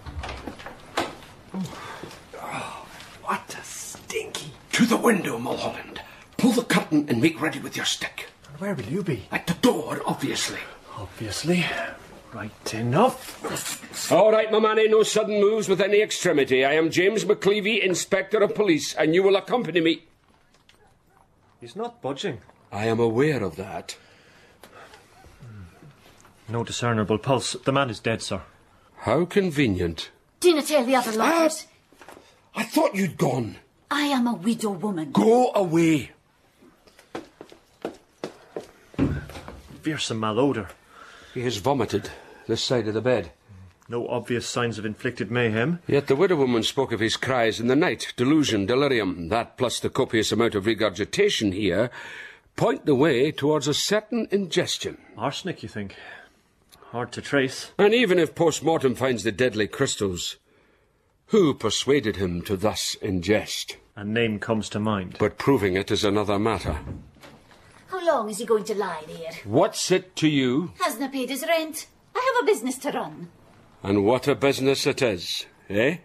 Oh, what a stinky. To the window, Mulholland. Pull the curtain and make ready with your stick. And where will you be? At the door, obviously. Obviously. Right enough. All right, my manny, no sudden moves with any extremity. I am James McCleavey, Inspector of Police, and you will accompany me. He's not budging. I am aware of that. No discernible pulse. The man is dead, sir. How convenient. Do not tell the other lodgers. Ah, I thought you'd gone. I am a widow woman. Go away. Fearsome malodour. He has vomited this side of the bed. No obvious signs of inflicted mayhem. Yet the widow woman spoke of his cries in the night. Delusion, delirium, that plus the copious amount of regurgitation here point the way towards a certain ingestion. Arsenic, you think? Hard to trace. And even if post-mortem finds the deadly crystals, who persuaded him to thus ingest? A name comes to mind. But proving it is another matter. How long is he going to lie there? What's it to you? Hasn't paid his rent. I have a business to run. And what a business it is, eh?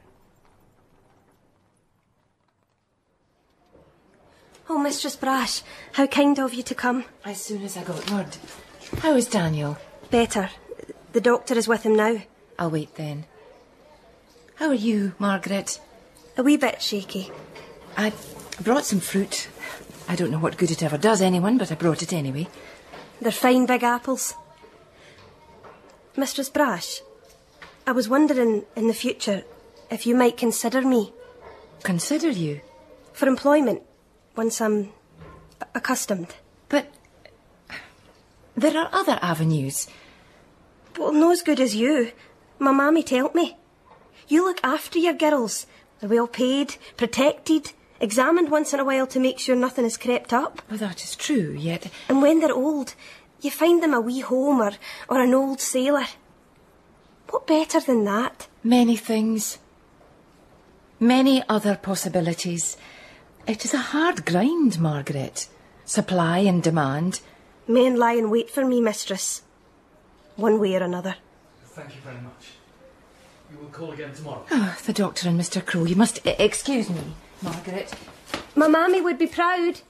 Oh, Mistress Brash, how kind of you to come. As soon as I got word. How is Daniel? Better. The doctor is with him now. I'll wait then. How are you, Margaret? A wee bit shaky. I brought some fruit. I don't know what good it ever does anyone, but I brought it anyway. They're fine big apples. Mistress Brash, I was wondering in the future if you might consider me. Consider you? For employment, once I'm accustomed. But there are other avenues. Well, no as good as you. My mammy told me. You look after your girls. They're well paid, protected, examined once in a while to make sure nothing has crept up. Well, that is true, yet... And when they're old, you find them a wee home or, or an old sailor. What better than that? Many things. Many other possibilities. It is a hard grind, Margaret. Supply and demand. Men lie in wait for me, mistress. One way or another. Thank you very much. You will call again tomorrow. Oh, the doctor and Mister Crowe. You must uh, excuse me, Margaret. My mammy would be proud.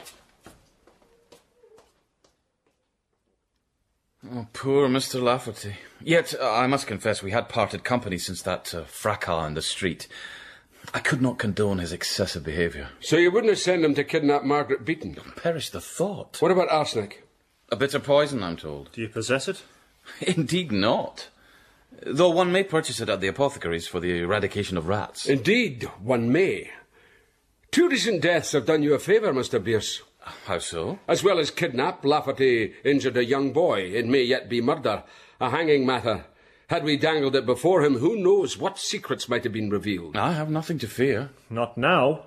Oh, poor Mister Lafferty. Yet, uh, I must confess, we had parted company since that uh, fracas in the street. I could not condone his excessive behaviour. So you wouldn't have sent him to kidnap Margaret Beaton? Perish the thought. What about arsenic? A bitter poison, I'm told. Do you possess it? Indeed not. Though one may purchase it at the apothecaries for the eradication of rats. Indeed, one may. Two recent deaths have done you a favour, Mister Bierce. How so? As well as kidnap, Lafferty injured a young boy. It may yet be murder, a hanging matter. Had we dangled it before him, who knows what secrets might have been revealed. I have nothing to fear. Not now.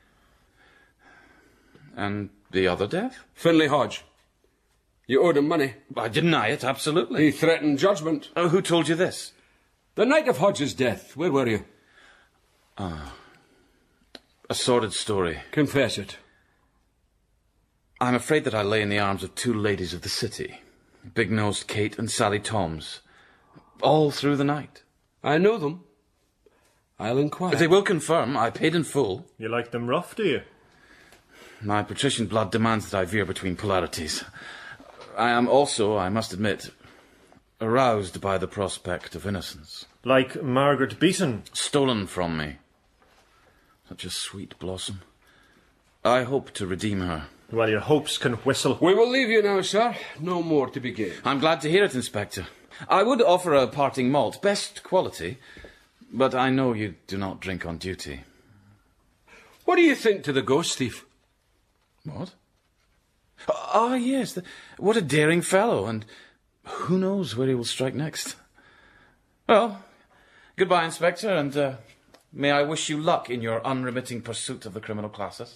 And the other death? Finlay Hodge. You owed him money. I deny it, absolutely. He threatened judgment. Oh, who told you this? The night of Hodge's death. Where were you? Ah, a sordid story. Confess it. I'm afraid that I lay in the arms of two ladies of the city, Big-Nosed Kate and Sally Toms, all through the night. I know them. I'll inquire. They will confirm I paid in full. You like them rough, do you? My patrician blood demands that I veer between polarities. I am also, I must admit, aroused by the prospect of innocence. Like Margaret Beaton? Stolen from me. Such a sweet blossom. I hope to redeem her. Well, your hopes can whistle. We will leave you now, sir. No more to be gained. I'm glad to hear it, Inspector. I would offer a parting malt, best quality, but I know you do not drink on duty. What do you think to the ghost thief? What? Ah, yes. The, what a daring fellow, and who knows where he will strike next. Well, goodbye, Inspector, and uh, may I wish you luck in your unremitting pursuit of the criminal classes.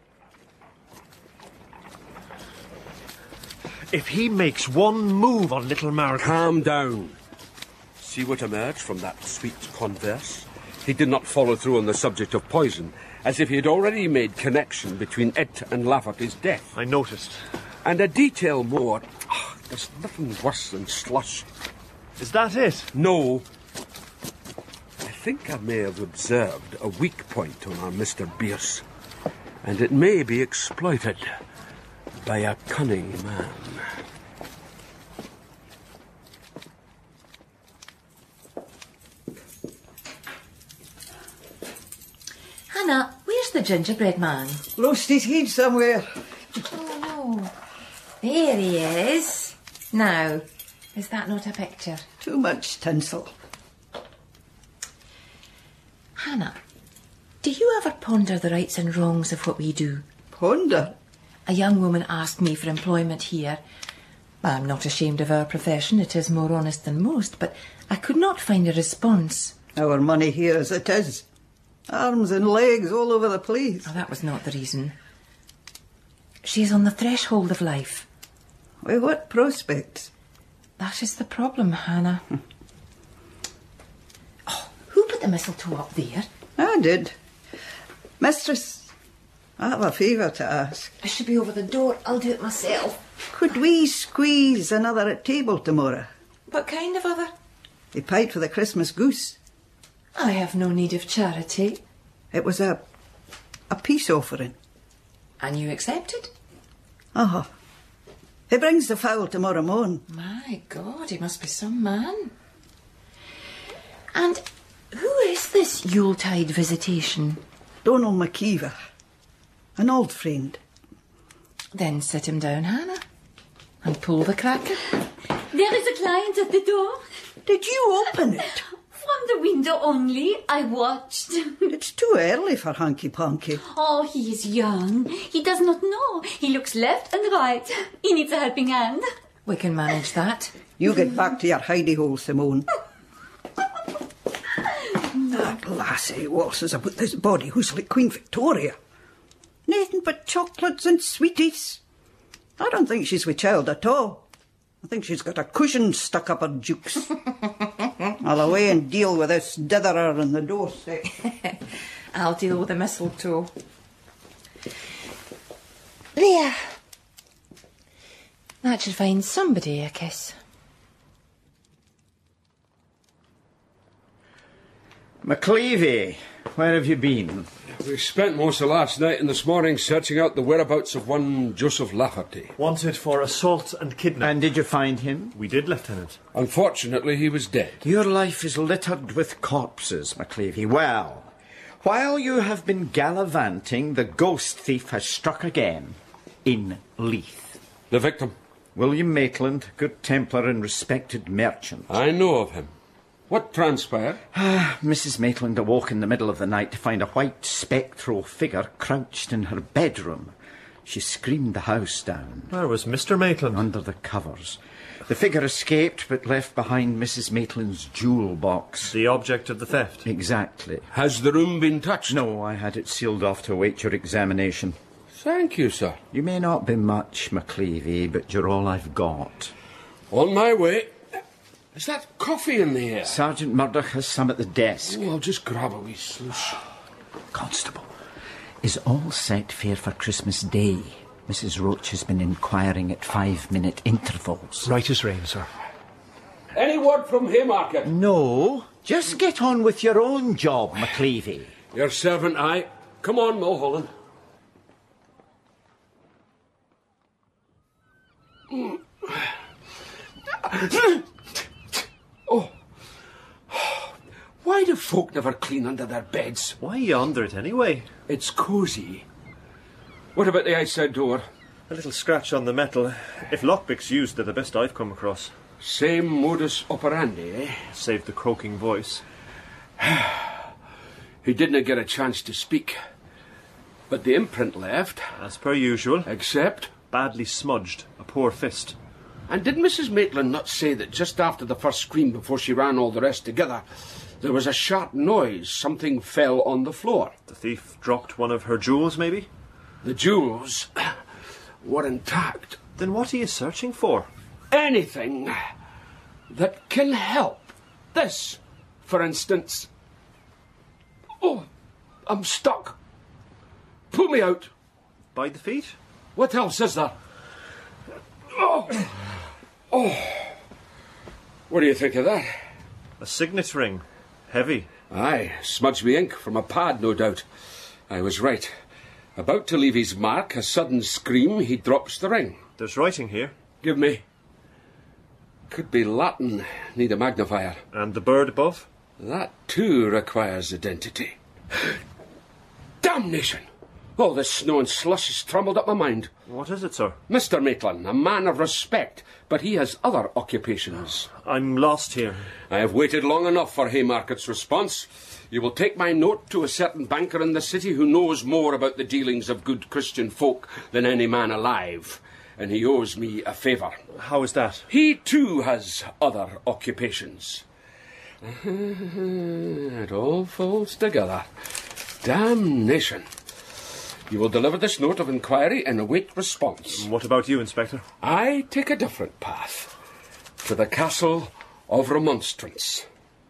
If he makes one move on little Margaret... Calm down. See what emerged from that sweet converse? He did not follow through on the subject of poison, as if he had already made connection between it and Lafferty's death. I noticed. And a detail more. Oh, there's nothing worse than slush. Is that it? No. I think I may have observed a weak point on our Mister Bierce, and it may be exploited by a cunning man. Hannah, where's the gingerbread man? Lost his head somewhere. Oh, there he is. Now, is that not a picture? Too much tinsel. Hannah, do you ever ponder the rights and wrongs of what we do? Ponder? A young woman asked me for employment here. I'm not ashamed of our profession, it is more honest than most, but I could not find a response. Our money here as it is. Arms and legs all over the place. Oh, that was not the reason. She is on the threshold of life. With what prospects? That is the problem, Hannah. Oh, who put the mistletoe up there? I did. Mistress, I have a favour to ask. I should be over the door. I'll do it myself. Could we squeeze another at table tomorrow? What kind of other? They paid for the Christmas goose. I have no need of charity. It was a a peace offering. And you accepted? Uh-huh. He brings the fowl tomorrow morning. My God, he must be some man. And who is this Yuletide visitation? Donald McKeever. An old friend. Then sit him down, Hannah, and pull the cracker. There is a client at the door. Did you open it? From the window only, I watched. It's too early for Hanky Panky. Oh, he is young. He does not know. He looks left and right. He needs a helping hand. We can manage that. You get back to your hidey hole, Simone. That lassie waltzes about this body who's like Queen Victoria. Nothing but chocolates and sweeties. I don't think she's with child at all. I think she's got a cushion stuck up her jukes. I'll away and deal with this ditherer on the doorstep. I'll deal with the mistletoe. There. That should find somebody a kiss. McLeavy, where have you been? We spent most of last night and this morning searching out the whereabouts of one Joseph Lafferty. Wanted for assault and kidnapping. And did you find him? We did, Lieutenant. Unfortunately, he was dead. Your life is littered with corpses, McLeavy. Well, while you have been gallivanting, the ghost thief has struck again in Leith. The victim? William Maitland, good Templar and respected merchant. I know of him. What transpired? Missus Maitland awoke in the middle of the night to find a white spectral figure crouched in her bedroom. She screamed the house down. Where was Mister Maitland? Under the covers. The figure escaped, but left behind Missus Maitland's jewel box. The object of the theft? Exactly. Has the room been touched? No, I had it sealed off to await your examination. Thank you, sir. You may not be much, McLeavy, but you're all I've got. On my way. Is that coffee in the air? Sergeant Murdoch has some at the desk. Oh, I'll just grab a wee sluice. Constable, is all set fair for Christmas Day? Missus Roach has been inquiring at five-minute intervals. Right as rain, sir. Any word from Haymarket? No. Just get on with your own job, McLeavy. Your servant, aye. Come on, Mulholland. Oh. Why do folk never clean under their beds? Why are you under it anyway? It's cosy. What about the outside door? A little scratch on the metal. If lockpicks used, they're the best I've come across. Same modus operandi, eh? Save the croaking voice. He didn't get a chance to speak. But the imprint left. As per usual. Except? Badly smudged. A poor fist. And did Missus Maitland not say that just after the first scream, before she ran all the rest together, there was a sharp noise, something fell on the floor? The thief dropped one of her jewels, maybe? The jewels were intact. Then what are you searching for? Anything that can help. This, for instance. Oh, I'm stuck. Pull me out. By the feet? What else is there? Oh. Oh. What do you think of that? A signet ring. Heavy. Aye, smudged me ink from a pad, no doubt. I was right. About to leave his mark, a sudden scream, he drops the ring. There's writing here. Give me. Could be Latin. Need a magnifier. And the bird above? That too requires identity. Damnation! All this snow and slush has trembled up my mind. What is it, sir? Mister Maitland, a man of respect, but he has other occupations. I'm lost here. I have waited long enough for Haymarket's response. You will take my note to a certain banker in the city who knows more about the dealings of good Christian folk than any man alive, and he owes me a favour. How is that? He too has other occupations. It all falls together. Damnation. You will deliver this note of inquiry and await response. What about you, Inspector? I take a different path. To the Castle of Remonstrance.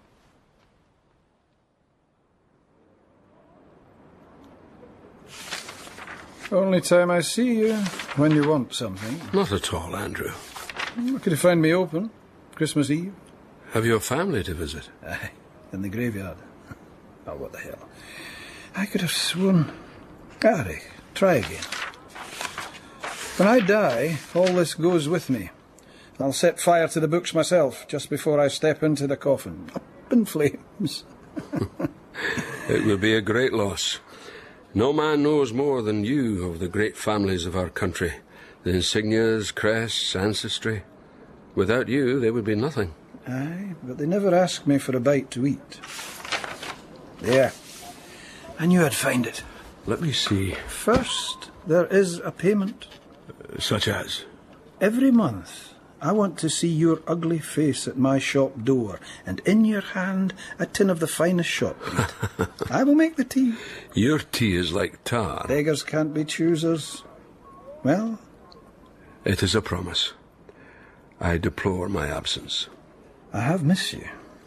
Only time I see you when you want something. Not at all, Andrew. Could you find me open? Christmas Eve? Have you a family to visit? Aye, in the graveyard. Oh, what the hell. I could have sworn... Harry, try again. When I die, all this goes with me. I'll set fire to the books myself, just before I step into the coffin. Up in flames. It will be a great loss. No man knows more than you of the great families of our country. The insignias, crests, ancestry. Without you, there would be nothing. Aye, but they never asked me for a bite to eat. There. I knew I'd find it. Let me see. First, there is a payment. Uh, such as? Every month, I want to see your ugly face at my shop door, and in your hand, a tin of the finest shot meat. I will make the tea. Your tea is like tar. Beggars can't be choosers. Well? It is a promise. I deplore my absence. I have missed you.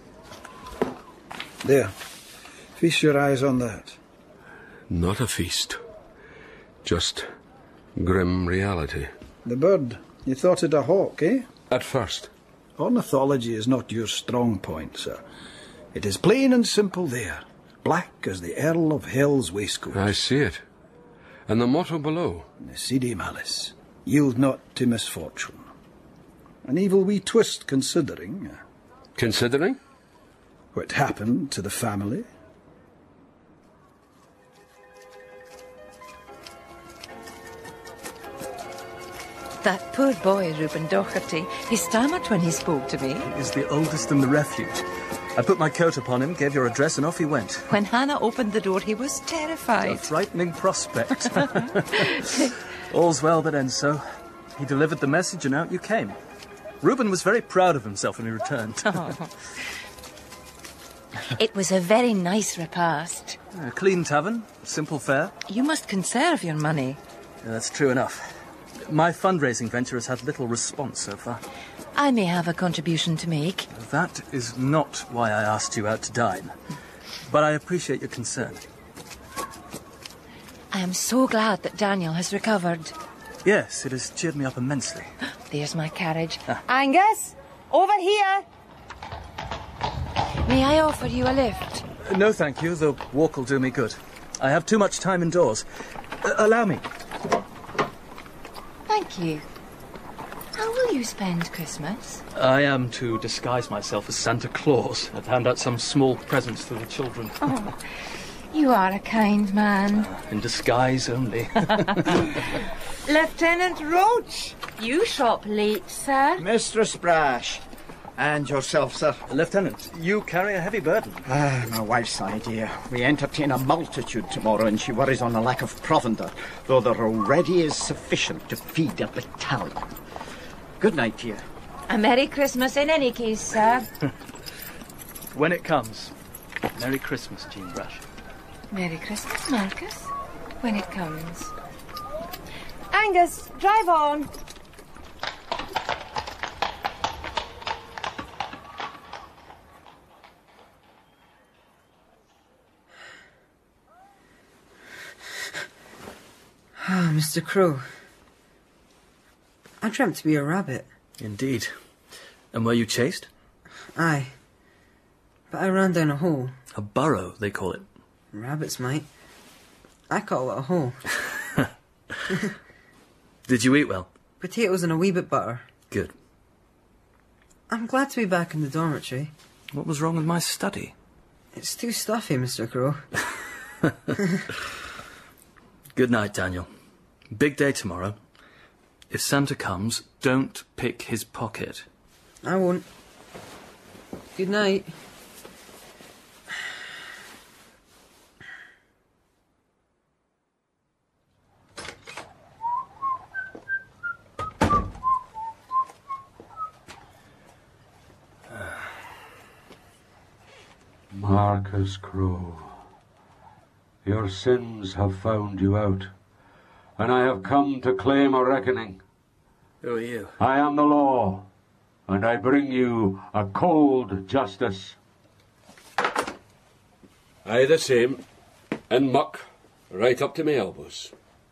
There. Feast your eyes on that. Not a feast. Just Grim reality. The bird, you thought it a hawk, eh? At first. Ornithology is not your strong point, sir. It is plain and simple there, black as the Earl of Hell's waistcoat. I see it. And the motto below? Necide malice. Yield not to misfortune. An evil wee twist, considering. Considering? What happened to the family. That poor boy, Reuben Docherty, he stammered when he spoke to me. He is the oldest in the refuge. I put my coat upon him, gave your address, and off he went. When Hannah opened the door, he was terrified. A frightening prospect. All's well that ends so. He delivered the message and out you came. Reuben was very proud of himself when he returned. Oh. It was a very nice repast. A clean tavern, simple fare. You must conserve your money. Yeah, that's true enough. My fundraising venture has had little response so far. I may have a contribution to make. That is not why I asked you out to dine. But I appreciate your concern. I am so glad that Daniel has recovered. Yes, it has cheered me up immensely. There's my carriage. Ah. Angus, over here. May I offer you a lift? No, thank you. The walk will do me good. I have too much time indoors. Uh, allow me. Thank you. How will you spend Christmas? I am to disguise myself as Santa Claus and hand out some small presents to the children. Oh, you are a kind man. In disguise only. Lieutenant Roach, you shop late, sir. Mistress Brash. And yourself, sir. Lieutenant, you carry a heavy burden. Ah, my wife's idea. We entertain a multitude tomorrow, and she worries on the lack of provender, though there already is sufficient to feed a battalion. Good night to you. A Merry Christmas in any case, sir. When it comes. Merry Christmas, Jean Brash. Merry Christmas, Marcus. When it comes. Angus, drive on. Ah, Mister Crow. I dreamt to be a rabbit. Indeed. And were you chased? Aye. But I ran down a hole. A burrow, they call it. Rabbits might. I call it a hole. Did you eat well? Potatoes and a wee bit butter. Good. I'm glad to be back in the dormitory. What was wrong with my study? It's too stuffy, Mister Crow. Good night, Daniel. Big day tomorrow. If Santa comes, don't pick his pocket. I won't. Good night. Marcus Crow, your sins have found you out, and I have come to claim a reckoning. Who are you? I am the law, and I bring you a cold justice. Aye, the same, in muck, right up to my elbows.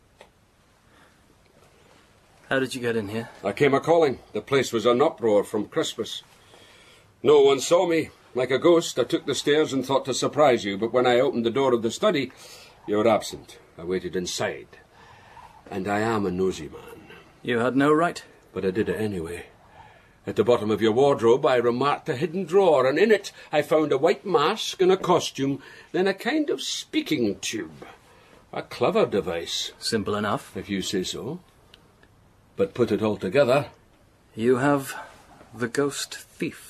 How did you get in here? I came a-calling. The place was an uproar from Christmas. No one saw me. Like a ghost, I took the stairs and thought to surprise you, but when I opened the door of the study, you were absent. I waited inside. And I am a nosy man. You had no right. But I did it anyway. At the bottom of your wardrobe, I remarked a hidden drawer, and in it I found a white mask and a costume, then a kind of speaking tube. A clever device. Simple enough. If you say so. But put it all together... You have the ghost thief.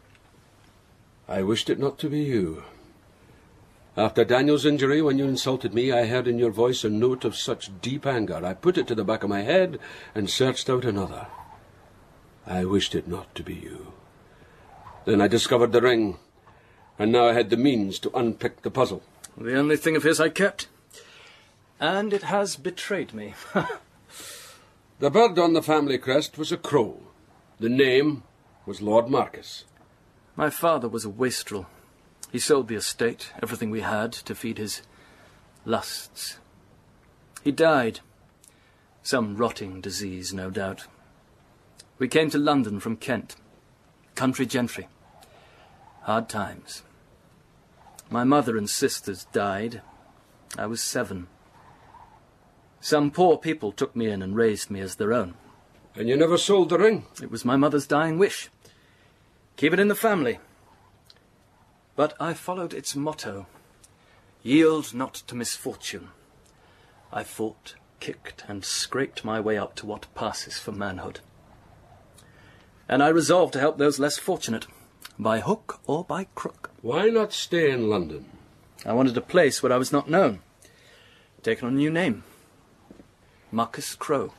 I wished it not to be you. After Daniel's injury, when you insulted me, I heard in your voice a note of such deep anger. I put it to the back of my head and searched out another. I wished it not to be you. Then I discovered the ring, and now I had the means to unpick the puzzle. The only thing of his I kept. And it has betrayed me. The bird on the family crest was a crow. The name was Lord Marcus. My father was a wastrel. He sold the estate, everything we had, to feed his lusts. He died, Some rotting disease, no doubt. We came to London from Kent. Country gentry. Hard times. My mother and sisters died. I was seven. Some poor people took me in and raised me as their own. And you never sold the ring? It was my mother's dying wish. Keep it in the family. But I followed its motto. Yield not to misfortune. I fought, kicked, and scraped my way up to what passes for manhood. And I resolved to help those less fortunate, by hook or by crook. Why not stay in London? I wanted a place where I was not known. Taken on a new name. Marcus Crowe.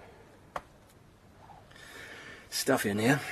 Stuffy in here.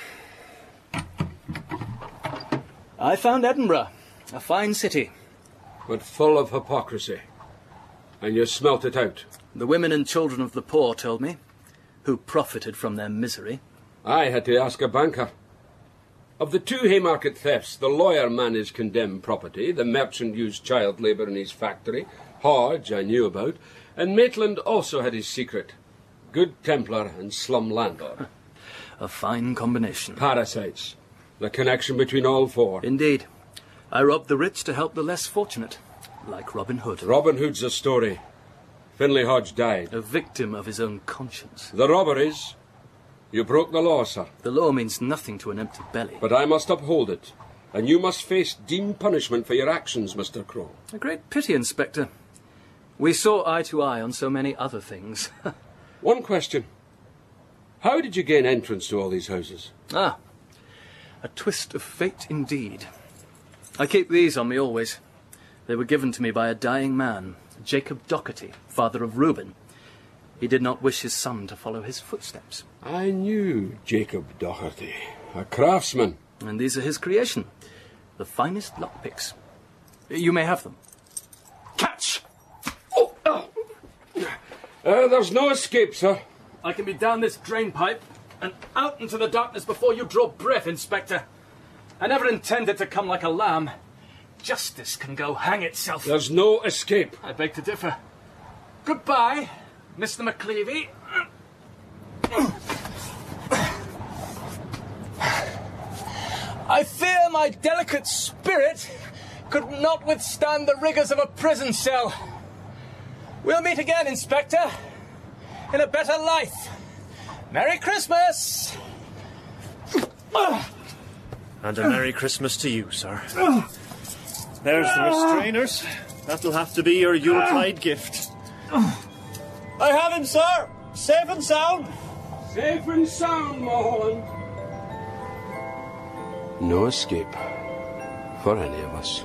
I found Edinburgh, a fine city. But full of hypocrisy. And you smelt it out. The women and children of the poor told me, who profited from their misery. I had to ask a banker. Of the two Haymarket thefts, the lawyer managed condemned property, the merchant used child labour in his factory, Hodge I knew about, and Maitland also had his secret. Good Templar and slum landlord. A fine combination. Parasites. The connection between all four. Indeed. I robbed the rich to help the less fortunate, like Robin Hood. Robin Hood's a story. Finlay Hodge died. A victim of his own conscience. The robberies... You broke the law, sir. The law means nothing to an empty belly. But I must uphold it. And you must face deemed punishment for your actions, Mister Crowe. A great pity, Inspector. We saw eye to eye on so many other things. One question. How did you gain entrance to all these houses? Ah, a twist of fate indeed. I keep these on me always. They were given to me by a dying man, Jacob Docherty, father of Reuben. He did not wish his son to follow his footsteps. I knew Jacob Docherty, a craftsman. And these are his creation, the finest lockpicks. You may have them. Catch! Oh, oh. Uh, there's no escape, sir. I can be down this drain pipe and out into the darkness before you draw breath, Inspector. I never intended to come like a lamb. Justice can go hang itself. There's no escape. I beg to differ. Goodbye, Mister McCleavey. I fear my delicate spirit could not withstand the rigours of a prison cell. We'll meet again, Inspector, in a better life. Merry Christmas! And a Merry Christmas to you, sir. There's the restrainers. That'll have to be your Yuletide gift. I have him, sir! Safe and sound! Safe and sound, Mulholland. No escape for any of us.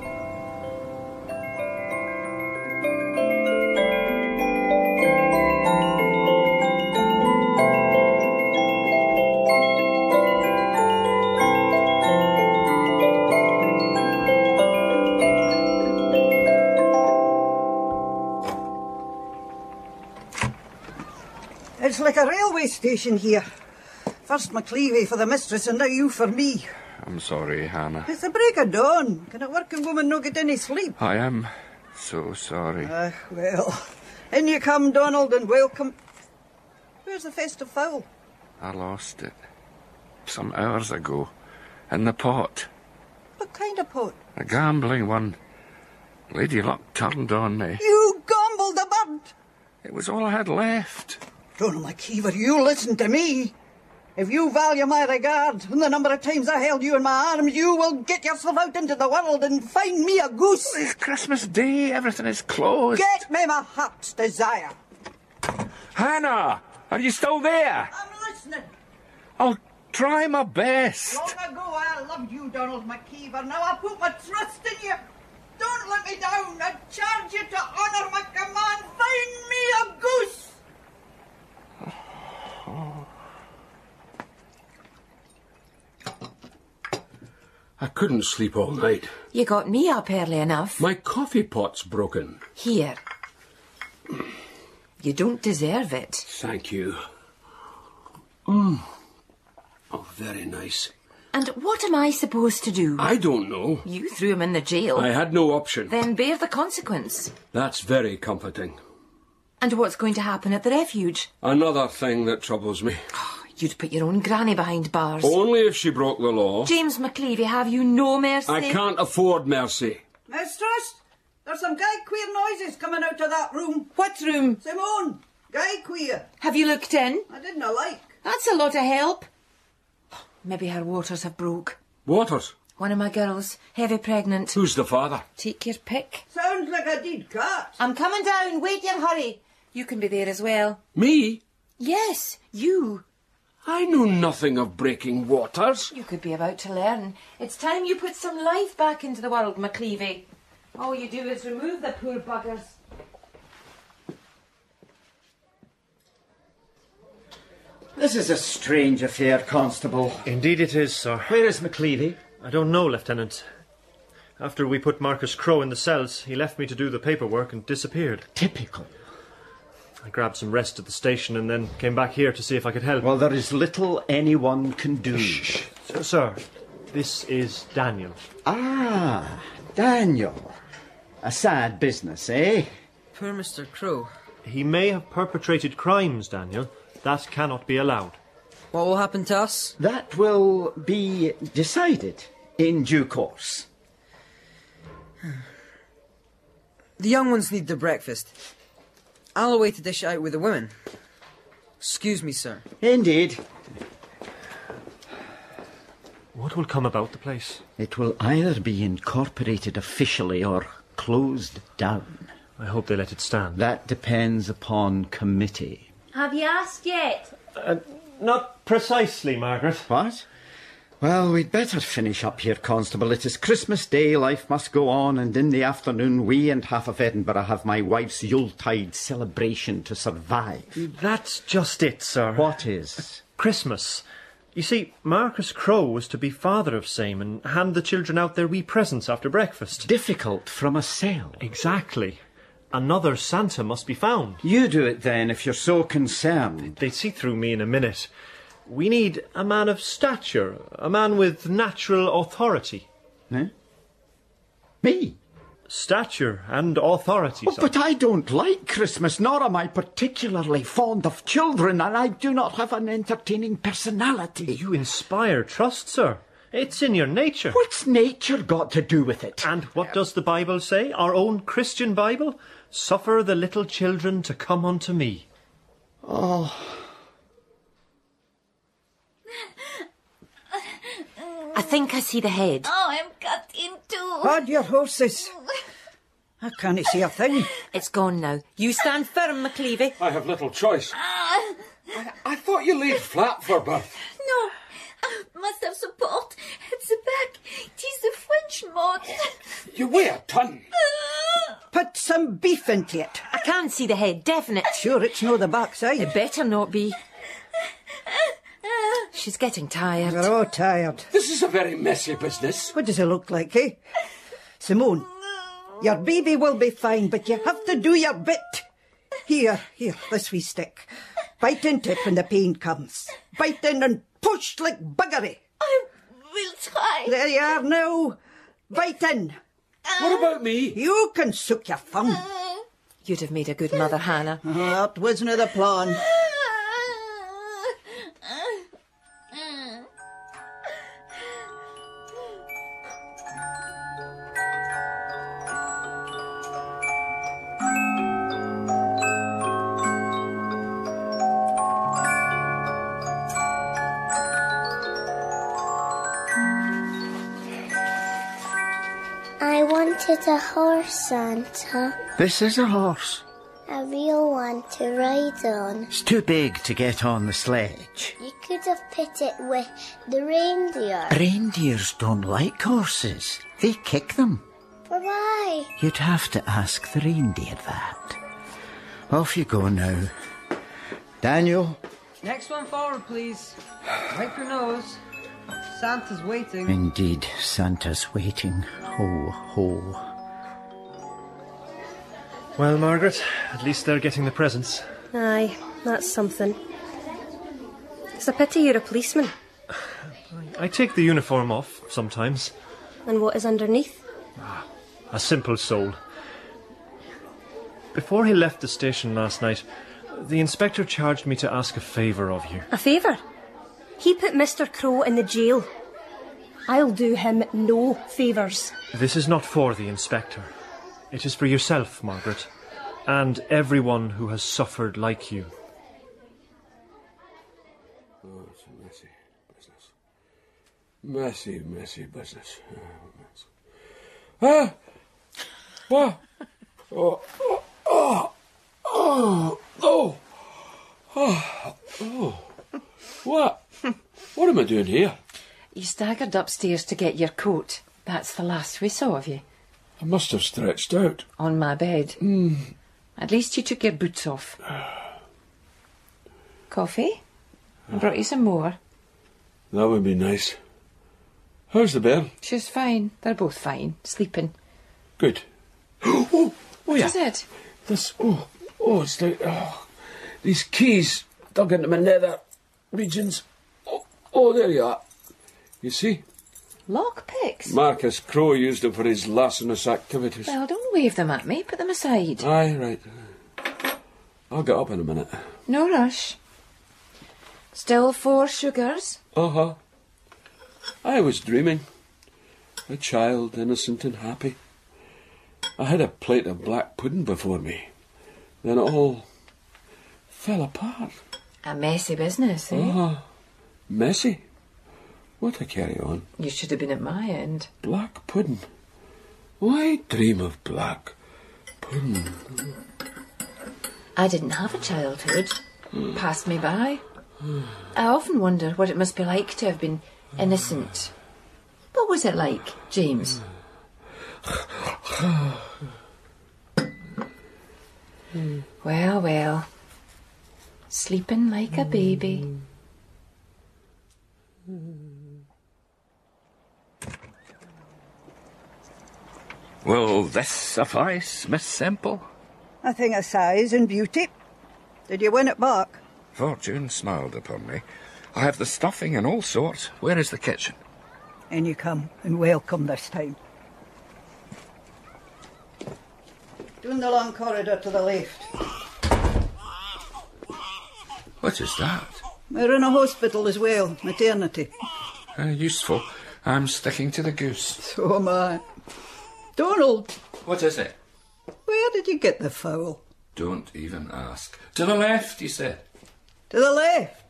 It's like a railway station here. First McCleavey for the mistress and now you for me. I'm sorry, Hannah. It's the break of dawn. Can a working woman no get any sleep? I am so sorry. Ah, uh, well. In you come, Donald, and welcome. Where's the festive fowl? I lost it. Some hours ago. In the pot. What kind of pot? A gambling one. Lady Luck turned on me. You gambled a bird? It was all I had left. Donald McKeever, you listen to me. If you value my regard and the number of times I held you in my arms, you will get yourself out into the world and find me a goose. It's Christmas Day. Everything is closed. Get me my heart's desire. Hannah, are you still there? I'm listening. I'll try my best. Long ago I loved you, Donald McKeever. Now I put my trust in you. Don't let me down. I charge you to honour my command. Find me a goose. I couldn't sleep all night. You got me up early enough. My coffee pot's broken. Here. You don't deserve it. Thank you. Mm. Oh, very nice. And what am I supposed to do? I don't know. You threw him in the jail. I had no option. Then bear the consequence. That's very comforting. And what's going to happen at the refuge? Another thing that troubles me. You'd put your own granny behind bars. Only if she broke the law. James McCleavy, have you no mercy? I can't afford mercy. Mistress, there's some guy queer noises coming out of that room. What room? Simone, guy queer. Have you looked in? I didn't like. That's a lot of help. Maybe her waters have broke. Waters? One of my girls, heavy pregnant. Who's the father? Take your pick. Sounds like a dead cat. I'm coming down. Wait your hurry. You can be there as well. Me? Yes, you. I know nothing of breaking waters. You could be about to learn. It's time you put some life back into the world, McCleavy. All you do is remove the poor buggers. This is a strange affair, Constable. Indeed it is, sir. Where is McCleavy? I don't know, Lieutenant. After we put Marcus Crowe in the cells, he left me to do the paperwork and disappeared. Typical. I grabbed some rest at the station and then came back here to see if I could help. Well, there is little anyone can do. Shh. Sir, sir, this is Daniel. Ah, Daniel. A sad business, eh? Poor Mister Crowe. He may have perpetrated crimes, Daniel. That cannot be allowed. What will happen to us? That will be decided in due course. The young ones need their breakfast. I'll away to dish it out with the women. Excuse me, sir. Indeed. What will come about the place? It will either be incorporated officially or closed down. I hope they let it stand. That depends upon committee. Have you asked yet? Uh, not precisely, Margaret. What? Well, we'd better finish up here, Constable. It is Christmas Day, life must go on, and in the afternoon we and half of Edinburgh have my wife's Yuletide celebration to survive. That's just it, sir. What is? Christmas. You see, Marcus Crowe was to be father of same and hand the children out their wee presents after breakfast. Difficult from a cell. Exactly. Another Santa must be found. You do it then, if you're so concerned. They'd see through me in a minute. We need a man of stature, a man with natural authority. Eh? Me? Stature and authority, Oh, sir. but I don't like Christmas, nor am I particularly fond of children, and I do not have an entertaining personality. You inspire trust, sir. It's in your nature. What's nature got to do with it? And what does the Bible say? Our own Christian Bible? Suffer the little children to come unto me. Oh... I think I see the head. Oh, I'm cut in two. Hold your horses. I can't see a thing. It's gone now. You stand firm, McCleavy. I have little choice. I, I thought you laid flat for birth. No, I must have support at the back. Tis the French mode. You weigh a ton. Put some beef into it. I can't see the head, definite. Sure, it's no the backside. It better not be. She's getting tired. We're all tired. This is a very messy business. What does it look like, eh? Simone, your baby will be fine, but you have to do your bit. Here, here, this wee stick. Bite into it when the pain comes. Bite in and push like buggery. I will try. There you are now. Bite in. What about me? You can suck your thumb. You'd have made a good mother, Hannah. Oh, that wasn't the plan. I wanted a horse, Santa. This is a horse. A real one to ride on. It's too big to get on the sledge. You could have put it with the reindeer. Reindeers don't like horses. They kick them. But why? You'd have to ask the reindeer that. Off you go now. Daniel? Next one forward, please. Wipe your nose. Santa's waiting. Indeed, Santa's waiting. Ho, ho. Well, Margaret, at least they're getting the presents. Aye, that's something. It's a pity you're a policeman. I take the uniform off sometimes. And what is underneath? A simple soul. Before he left the station last night, the inspector charged me to ask a favour of you. A favour? He put Mister Crow in the jail. I'll do him no favours. This is not for the inspector. It is for yourself, Margaret, and everyone who has suffered like you. Oh, it's a messy business. Messy, messy business. Ah! What? Oh, oh, oh, oh, oh, oh, oh. What? What am I doing here? You staggered upstairs to get your coat. That's the last we saw of you. I must have stretched out. On my bed. Mm. At least you took your boots off. Coffee? I brought you some more. That would be nice. How's the bear? She's fine. They're both fine. Sleeping. Good. Oh, oh What yeah. is it? This, oh, oh, it's like, oh, these keys dug into my nether regions. Oh, oh, there you are. You see? Lockpicks? Marcus Crow used them for his larcenous activities. Well, don't wave them at me. Put them aside. Aye, right. I'll get up in a minute. No rush. Still four sugars? Uh-huh. I was dreaming. A child, innocent and happy. I had a plate of black pudding before me. Then it all fell apart. A messy business, eh? Uh-huh. Messy? What a carry on. You should have been at my end. Black pudding? Why dream of black pudding? I didn't have a childhood. Passed me by. I often wonder what it must be like to have been innocent. What was it like, James? Well, well. Sleeping like a baby. Will this suffice, Miss Semple? A thing of size and beauty. Did you win it back? Fortune smiled upon me. I have the stuffing and all sorts. Where is the kitchen? In you come, and welcome this time. Down the long corridor to the left. What is that? We're in a hospital as well, maternity. Uh, useful. I'm sticking to the goose. So am I. Donald! What is it? Where did you get the fowl? Don't even ask. To the left, he said. To the left.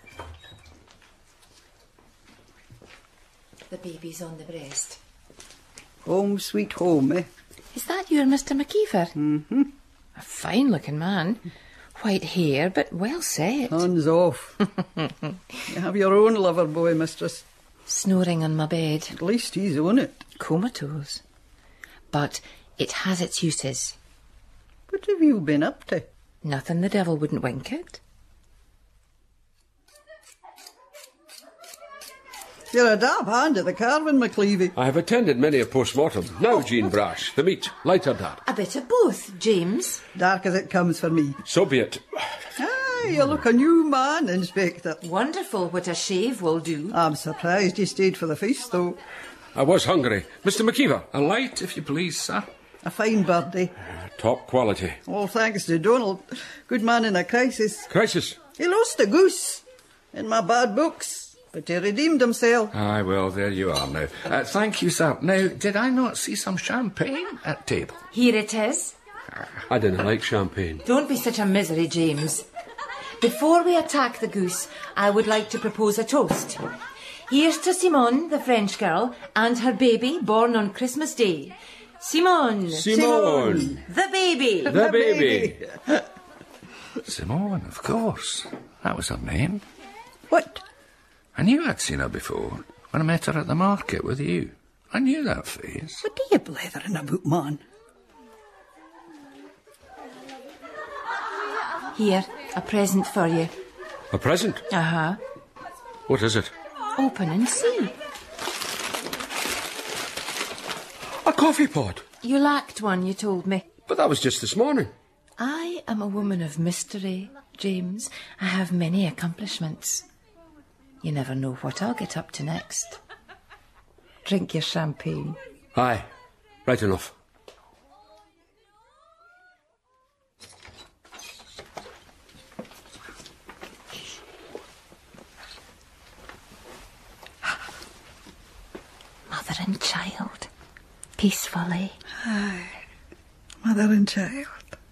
The baby's on the breast. Home sweet home, eh? Is that your Mister McKeever? Mm-hmm. A fine-looking man. White hair, but well set. Hands off. You have your own lover boy, mistress. Snoring on my bed. At least he's on it. Comatose. But it has its uses. What have you been up to? Nothing the devil wouldn't wink at. You're a dab hand at the carving, McLeavy. I have attended many a post-mortem. Now, Jean Brash, the meat, light or dark? A bit of both, James. Dark as it comes for me. So be it. Ah, you look a new man, Inspector. Wonderful what a shave will do. I'm surprised you stayed for the feast, though. I was hungry. Mister McKeever? A light, if you please, sir. A fine birdie. Top quality. All thanks to Donald. Good man in a crisis. Crisis? He lost a goose in my bad books. But he redeemed himself. Aye, well, there you are now. Uh, thank you, sir. Now, did I not see some champagne at table? Here it is. I didn't like champagne. Don't be such a misery, James. Before we attack the goose, I would like to propose a toast. Here's to Simone, the French girl, and her baby, born on Christmas Day. Simone. Simone. The baby. The, the baby. baby. Simone, of course. That was her name. What? I knew I'd seen her before, when I met her at the market with you. I knew that face. What are you blethering about, man? Here, a present for you. A present? Uh-huh. What is it? Open and see. A coffee pot. You lacked one, you told me. But that was just this morning. I am a woman of mystery, James. I have many accomplishments. You never know what I'll get up to next. Drink your champagne. Aye, right enough. mother and child, peacefully. Aye, mother and child.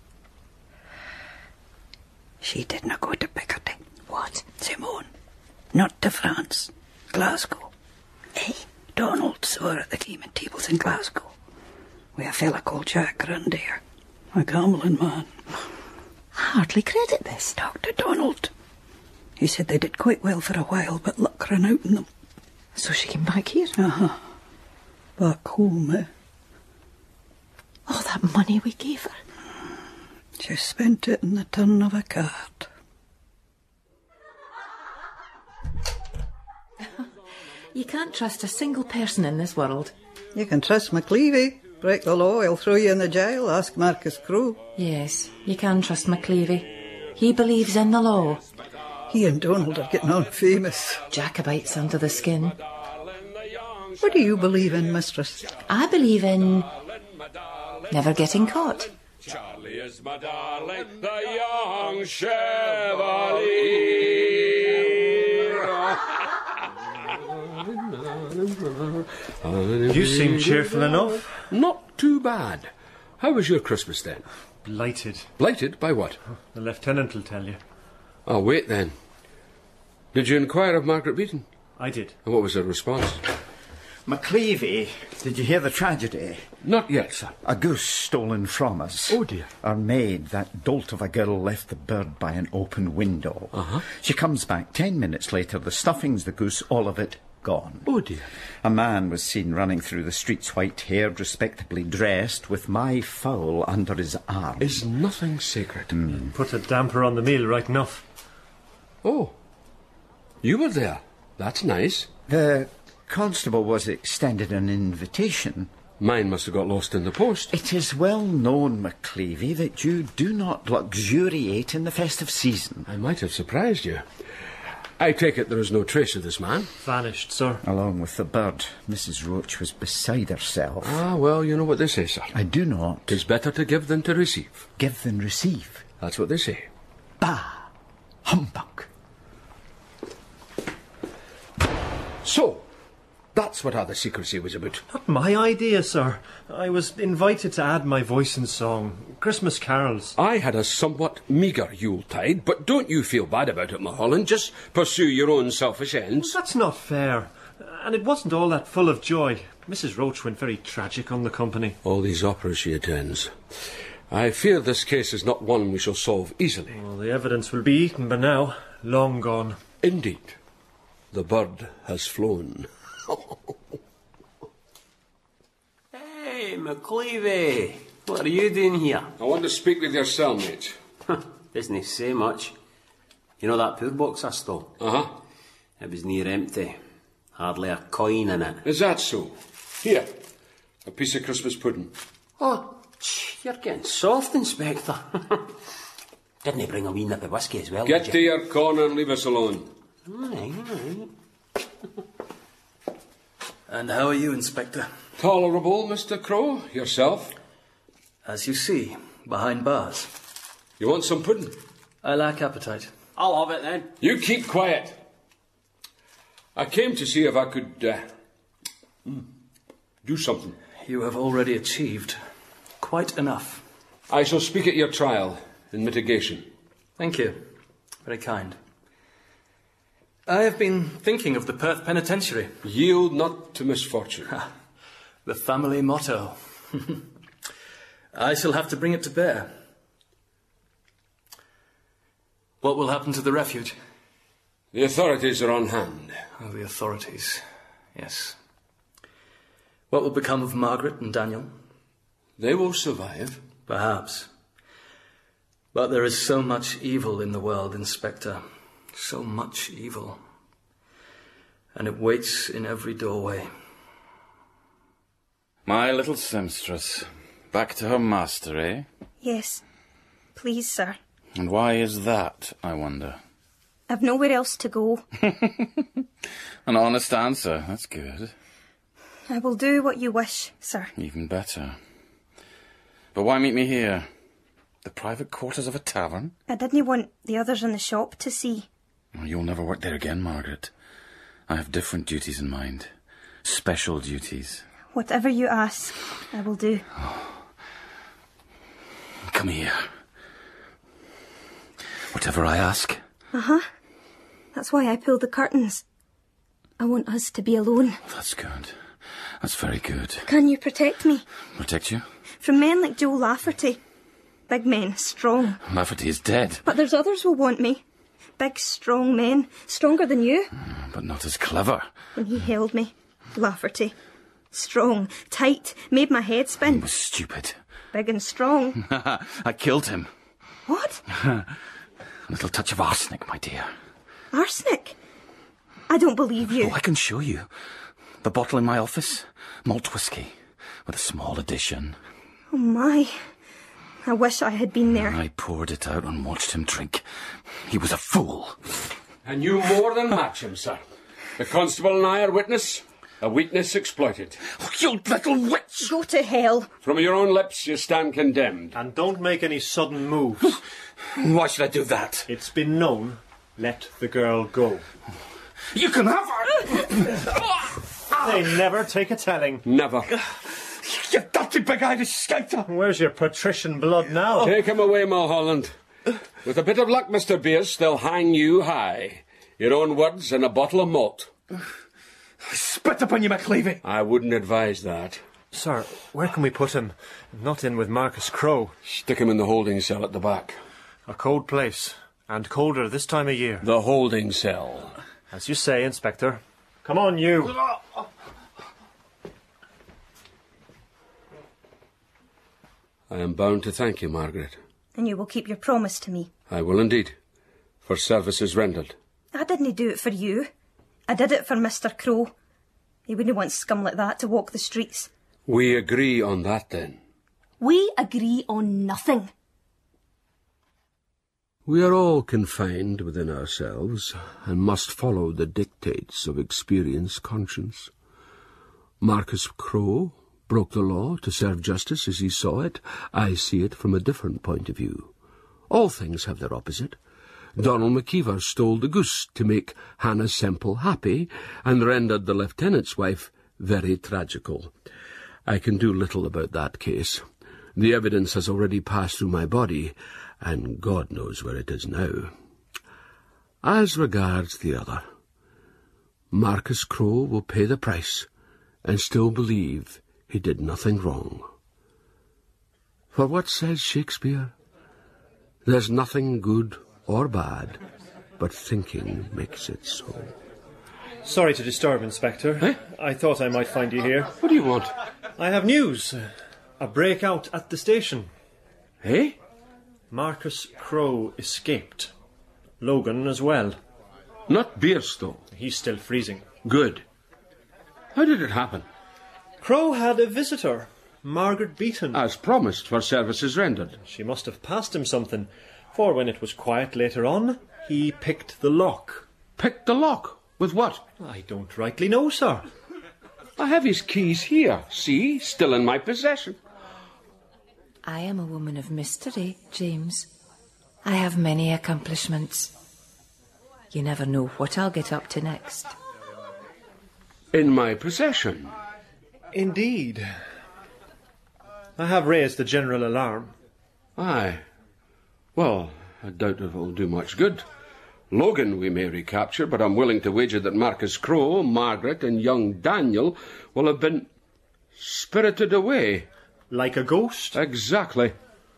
She didn't go to Picardy. What? Simone. Not to France. Glasgow. Eh? Donald saw her at the gaming tables in Glasgow. With a fella called Jack Grundy, a gambling man. I hardly credit this. Doctor Donald. He said they did quite well for a while, but luck ran out in them. So she came back here? Uh-huh. Back home, eh? All that money we gave her. She spent it in the turn of a card. You can't trust a single person in this world. You can trust McLeavy. Break the law, he'll throw you in the jail. Ask Marcus Crowe. Yes, you can trust McLeavy. He believes in the law. He and Donald are getting on famous. Jacobites under the skin. What do you believe in, mistress? I believe in never getting caught. Charlie is my darling, the young chevalier. You seem cheerful enough. Not too bad. How was your Christmas then? Blighted. Blighted? By what? The lieutenant will tell you. Oh, wait then. Did you inquire of Margaret Beaton? I did. And what was her response? McLeavy, did you hear the tragedy? Not yet, sir. A goose stolen from us. Oh, dear. Our maid, that dolt of a girl, left the bird by an open window. Uh-huh. She comes back ten minutes later, the stuffings, the goose, all of it gone. Oh, dear. A man was seen running through the streets, white-haired, respectably dressed, with my fowl under his arm. Is nothing sacred? Mm. Put a damper on the meal right enough. Oh. You were there. That's nice. The constable was extended an invitation. Mine must have got lost in the post. It is well known, McLeavy, that you do not luxuriate in the festive season. I might have surprised you. I take it there is no trace of this man? Vanished, sir. Along with the bird. Missus Roach was beside herself. Ah, well, you know what they say, sir. I do not. Tis better to give than to receive. Give than receive. That's what they say. Bah! Humbug! So, that's what all the secrecy was about. Not my idea, sir. I was invited to add my voice in song. Christmas carols. I had a somewhat meagre Yuletide, but don't you feel bad about it, Mulholland. Just pursue your own selfish ends. That's not fair. And it wasn't all that full of joy. Missus Roach went very tragic on the company. All these operas she attends. I fear this case is not one we shall solve easily. Well, the evidence will be eaten by now. Long gone. Indeed. The bird has flown. Hey, McLeavy. What are you doing here? I want to speak with your cellmate. Doesn't say much. You know that poor box I stole? Uh-huh. It was near empty. Hardly a coin in it. Is that so? Here, a piece of Christmas pudding. Oh, you're getting soft, Inspector. Didn't he bring a wee nip of whiskey as well? Get to your corner and leave us alone. Aye, aye. And how are you, Inspector? Tolerable, Mister Crowe. Yourself? As you see, behind bars. You want some pudding? I lack appetite. I'll have it then. You keep quiet. I came to see if I could uh, do something. You have already achieved quite enough. I shall speak at your trial in mitigation. Thank you. Very kind. I have been thinking of the Perth Penitentiary. Yield not to misfortune. The family motto. I shall have to bring it to bear. What will happen to the refuge? The authorities are on hand. Oh, the authorities. Yes. What will become of Margaret and Daniel? They will survive. Perhaps. But there is so much evil in the world, Inspector. So much evil. And it waits in every doorway. My little seamstress. Back to her master, eh? Yes. Please, sir. And why is that, I wonder? I've nowhere else to go. An honest answer. That's good. I will do what you wish, sir. Even better. But why meet me here? The private quarters of a tavern? I didn't want the others in the shop to see. Oh, you'll never work there again, Margaret. I have different duties in mind. Special duties. Whatever you ask, I will do. Come here. Whatever I ask. Uh-huh. That's why I pulled the curtains. I want us to be alone. That's good. That's very good. Can you protect me? Protect you? From men like Joe Lafferty. Big men, strong. Lafferty is dead. But there's others who'll want me. Big, strong men. Stronger than you. But not as clever. When he held me. Lafferty. Strong, tight, made my head spin. He was stupid. Big and strong. I killed him. What? A little touch of arsenic, my dear. Arsenic? I don't believe you. Oh, I can show you. The bottle in my office. Malt whiskey. With a small addition. Oh, my. I wish I had been there. I poured it out and watched him drink. He was a fool. And you more than match him, sir. The constable and I are witness. A weakness exploited. Oh, you little witch! Go to hell. From your own lips you stand condemned. And don't make any sudden moves. Why should I do that? It's been known. Let the girl go. You can have her! They never take a telling. Never. You dirty big-eyed escaper! Where's your patrician blood now? Take him away, Mulholland. With a bit of luck, Mister Bierce, they'll hang you high. Your own words and a bottle of malt. Spit upon you, McLeavy! I wouldn't advise that. Sir, where can we put him? Not in with Marcus Crowe. Stick him in the holding cell at the back. A cold place. And colder this time of year. The holding cell. As you say, Inspector. Come on, you. I am bound to thank you, Margaret. And you will keep your promise to me. I will indeed. For services rendered. I didn't do it for you. I did it for Mister Crowe. He wouldn't want scum like that to walk the streets. We agree on that, then. We agree on nothing. We are all confined within ourselves, and must follow the dictates of experienced conscience. Marcus Crowe broke the law to serve justice as he saw it. I see it from a different point of view. All things have their opposite. Donald McKeever stole the goose to make Hannah Semple happy, and rendered the lieutenant's wife very tragical. I can do little about that case. The evidence has already passed through my body, and God knows where it is now. As regards the other, Marcus Crowe will pay the price, and still believe he did nothing wrong. For what says Shakespeare? There's nothing good or bad, but thinking makes it so. Sorry to disturb, Inspector. Eh? I thought I might find you here. What do you want? I have news. A breakout at the station. Eh? Marcus Crowe escaped. Logan as well. Not Bierce, though. He's still freezing. Good. How did it happen? Crowe had a visitor, Margaret Beaton. As promised, for services rendered. She must have passed him something, for when it was quiet later on, he picked the lock. Picked the lock? With what? I don't rightly know, sir. I have his keys here, see, still in my possession. I am a woman of mystery, James. I have many accomplishments. You never know what I'll get up to next. In my possession? Indeed. I have raised the general alarm. Aye. Well, I doubt if it'll do much good. Logan we may recapture, but I'm willing to wager that Marcus Crowe, Margaret, and young Daniel will have been spirited away. Like a ghost? Exactly.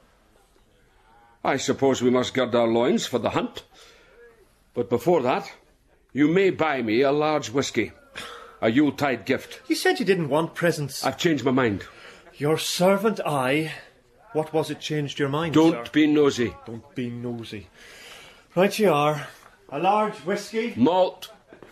I suppose we must gird our loins for the hunt. But before that, you may buy me a large whisky. A Yuletide gift. You said you didn't want presents. I've changed my mind. Your servant I... What was it changed your mind, Don't sir? be nosy. Don't be nosy. Right you are. A large whisky. Malt.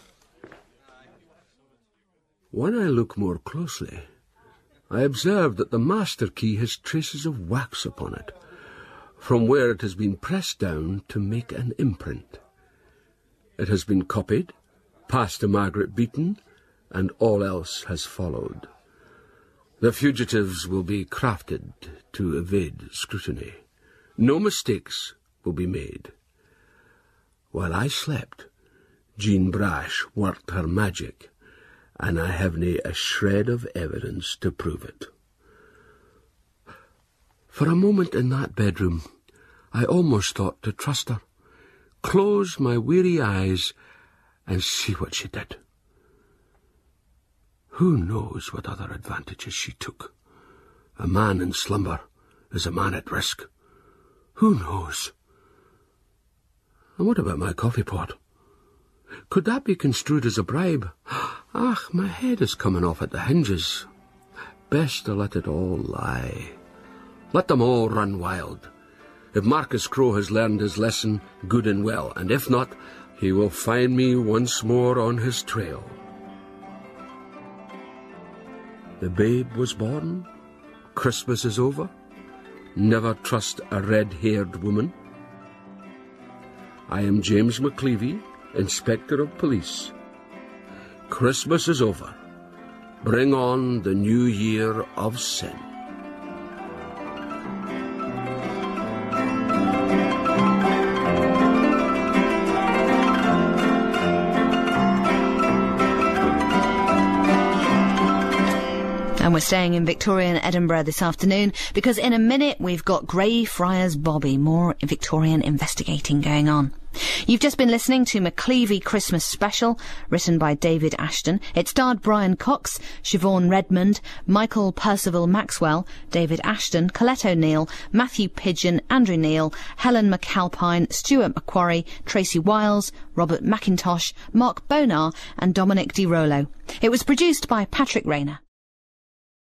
When I look more closely, I observe that the master key has traces of wax upon it, from where it has been pressed down to make an imprint. It has been copied, passed to Margaret Beaton, and all else has followed. The fugitives will be crafted to evade scrutiny. No mistakes will be made. While I slept, Jean Brash worked her magic, and I haven't a shred of evidence to prove it. For a moment in that bedroom, I almost thought to trust her, close my weary eyes and see what she did. Who knows what other advantages she took? A man in slumber is a man at risk. Who knows? And what about my coffee pot? Could that be construed as a bribe? Ah, my head is coming off at the hinges. Best to let it all lie. Let them all run wild. If Marcus Crowe has learned his lesson, good and well, and if not, he will find me once more on his trail. The babe was born. Christmas is over. Never trust a red-haired woman. I am James McCleavey, Inspector of Police. Christmas is over. Bring on the new year of sin. And we're staying in Victorian Edinburgh this afternoon because in a minute we've got Greyfriars Bobby, more Victorian investigating going on. You've just been listening to McCleavey Christmas Special, written by David Ashton. It starred Brian Cox, Siobhan Redmond, Michael Percival Maxwell, David Ashton, Colette O'Neill, Matthew Pidgeon, Andrew Neil, Helen McAlpine, Stuart Macquarie, Tracy Wiles, Robert McIntosh, Mark Bonar and Dominic Di Rollo. It was produced by Patrick Rayner.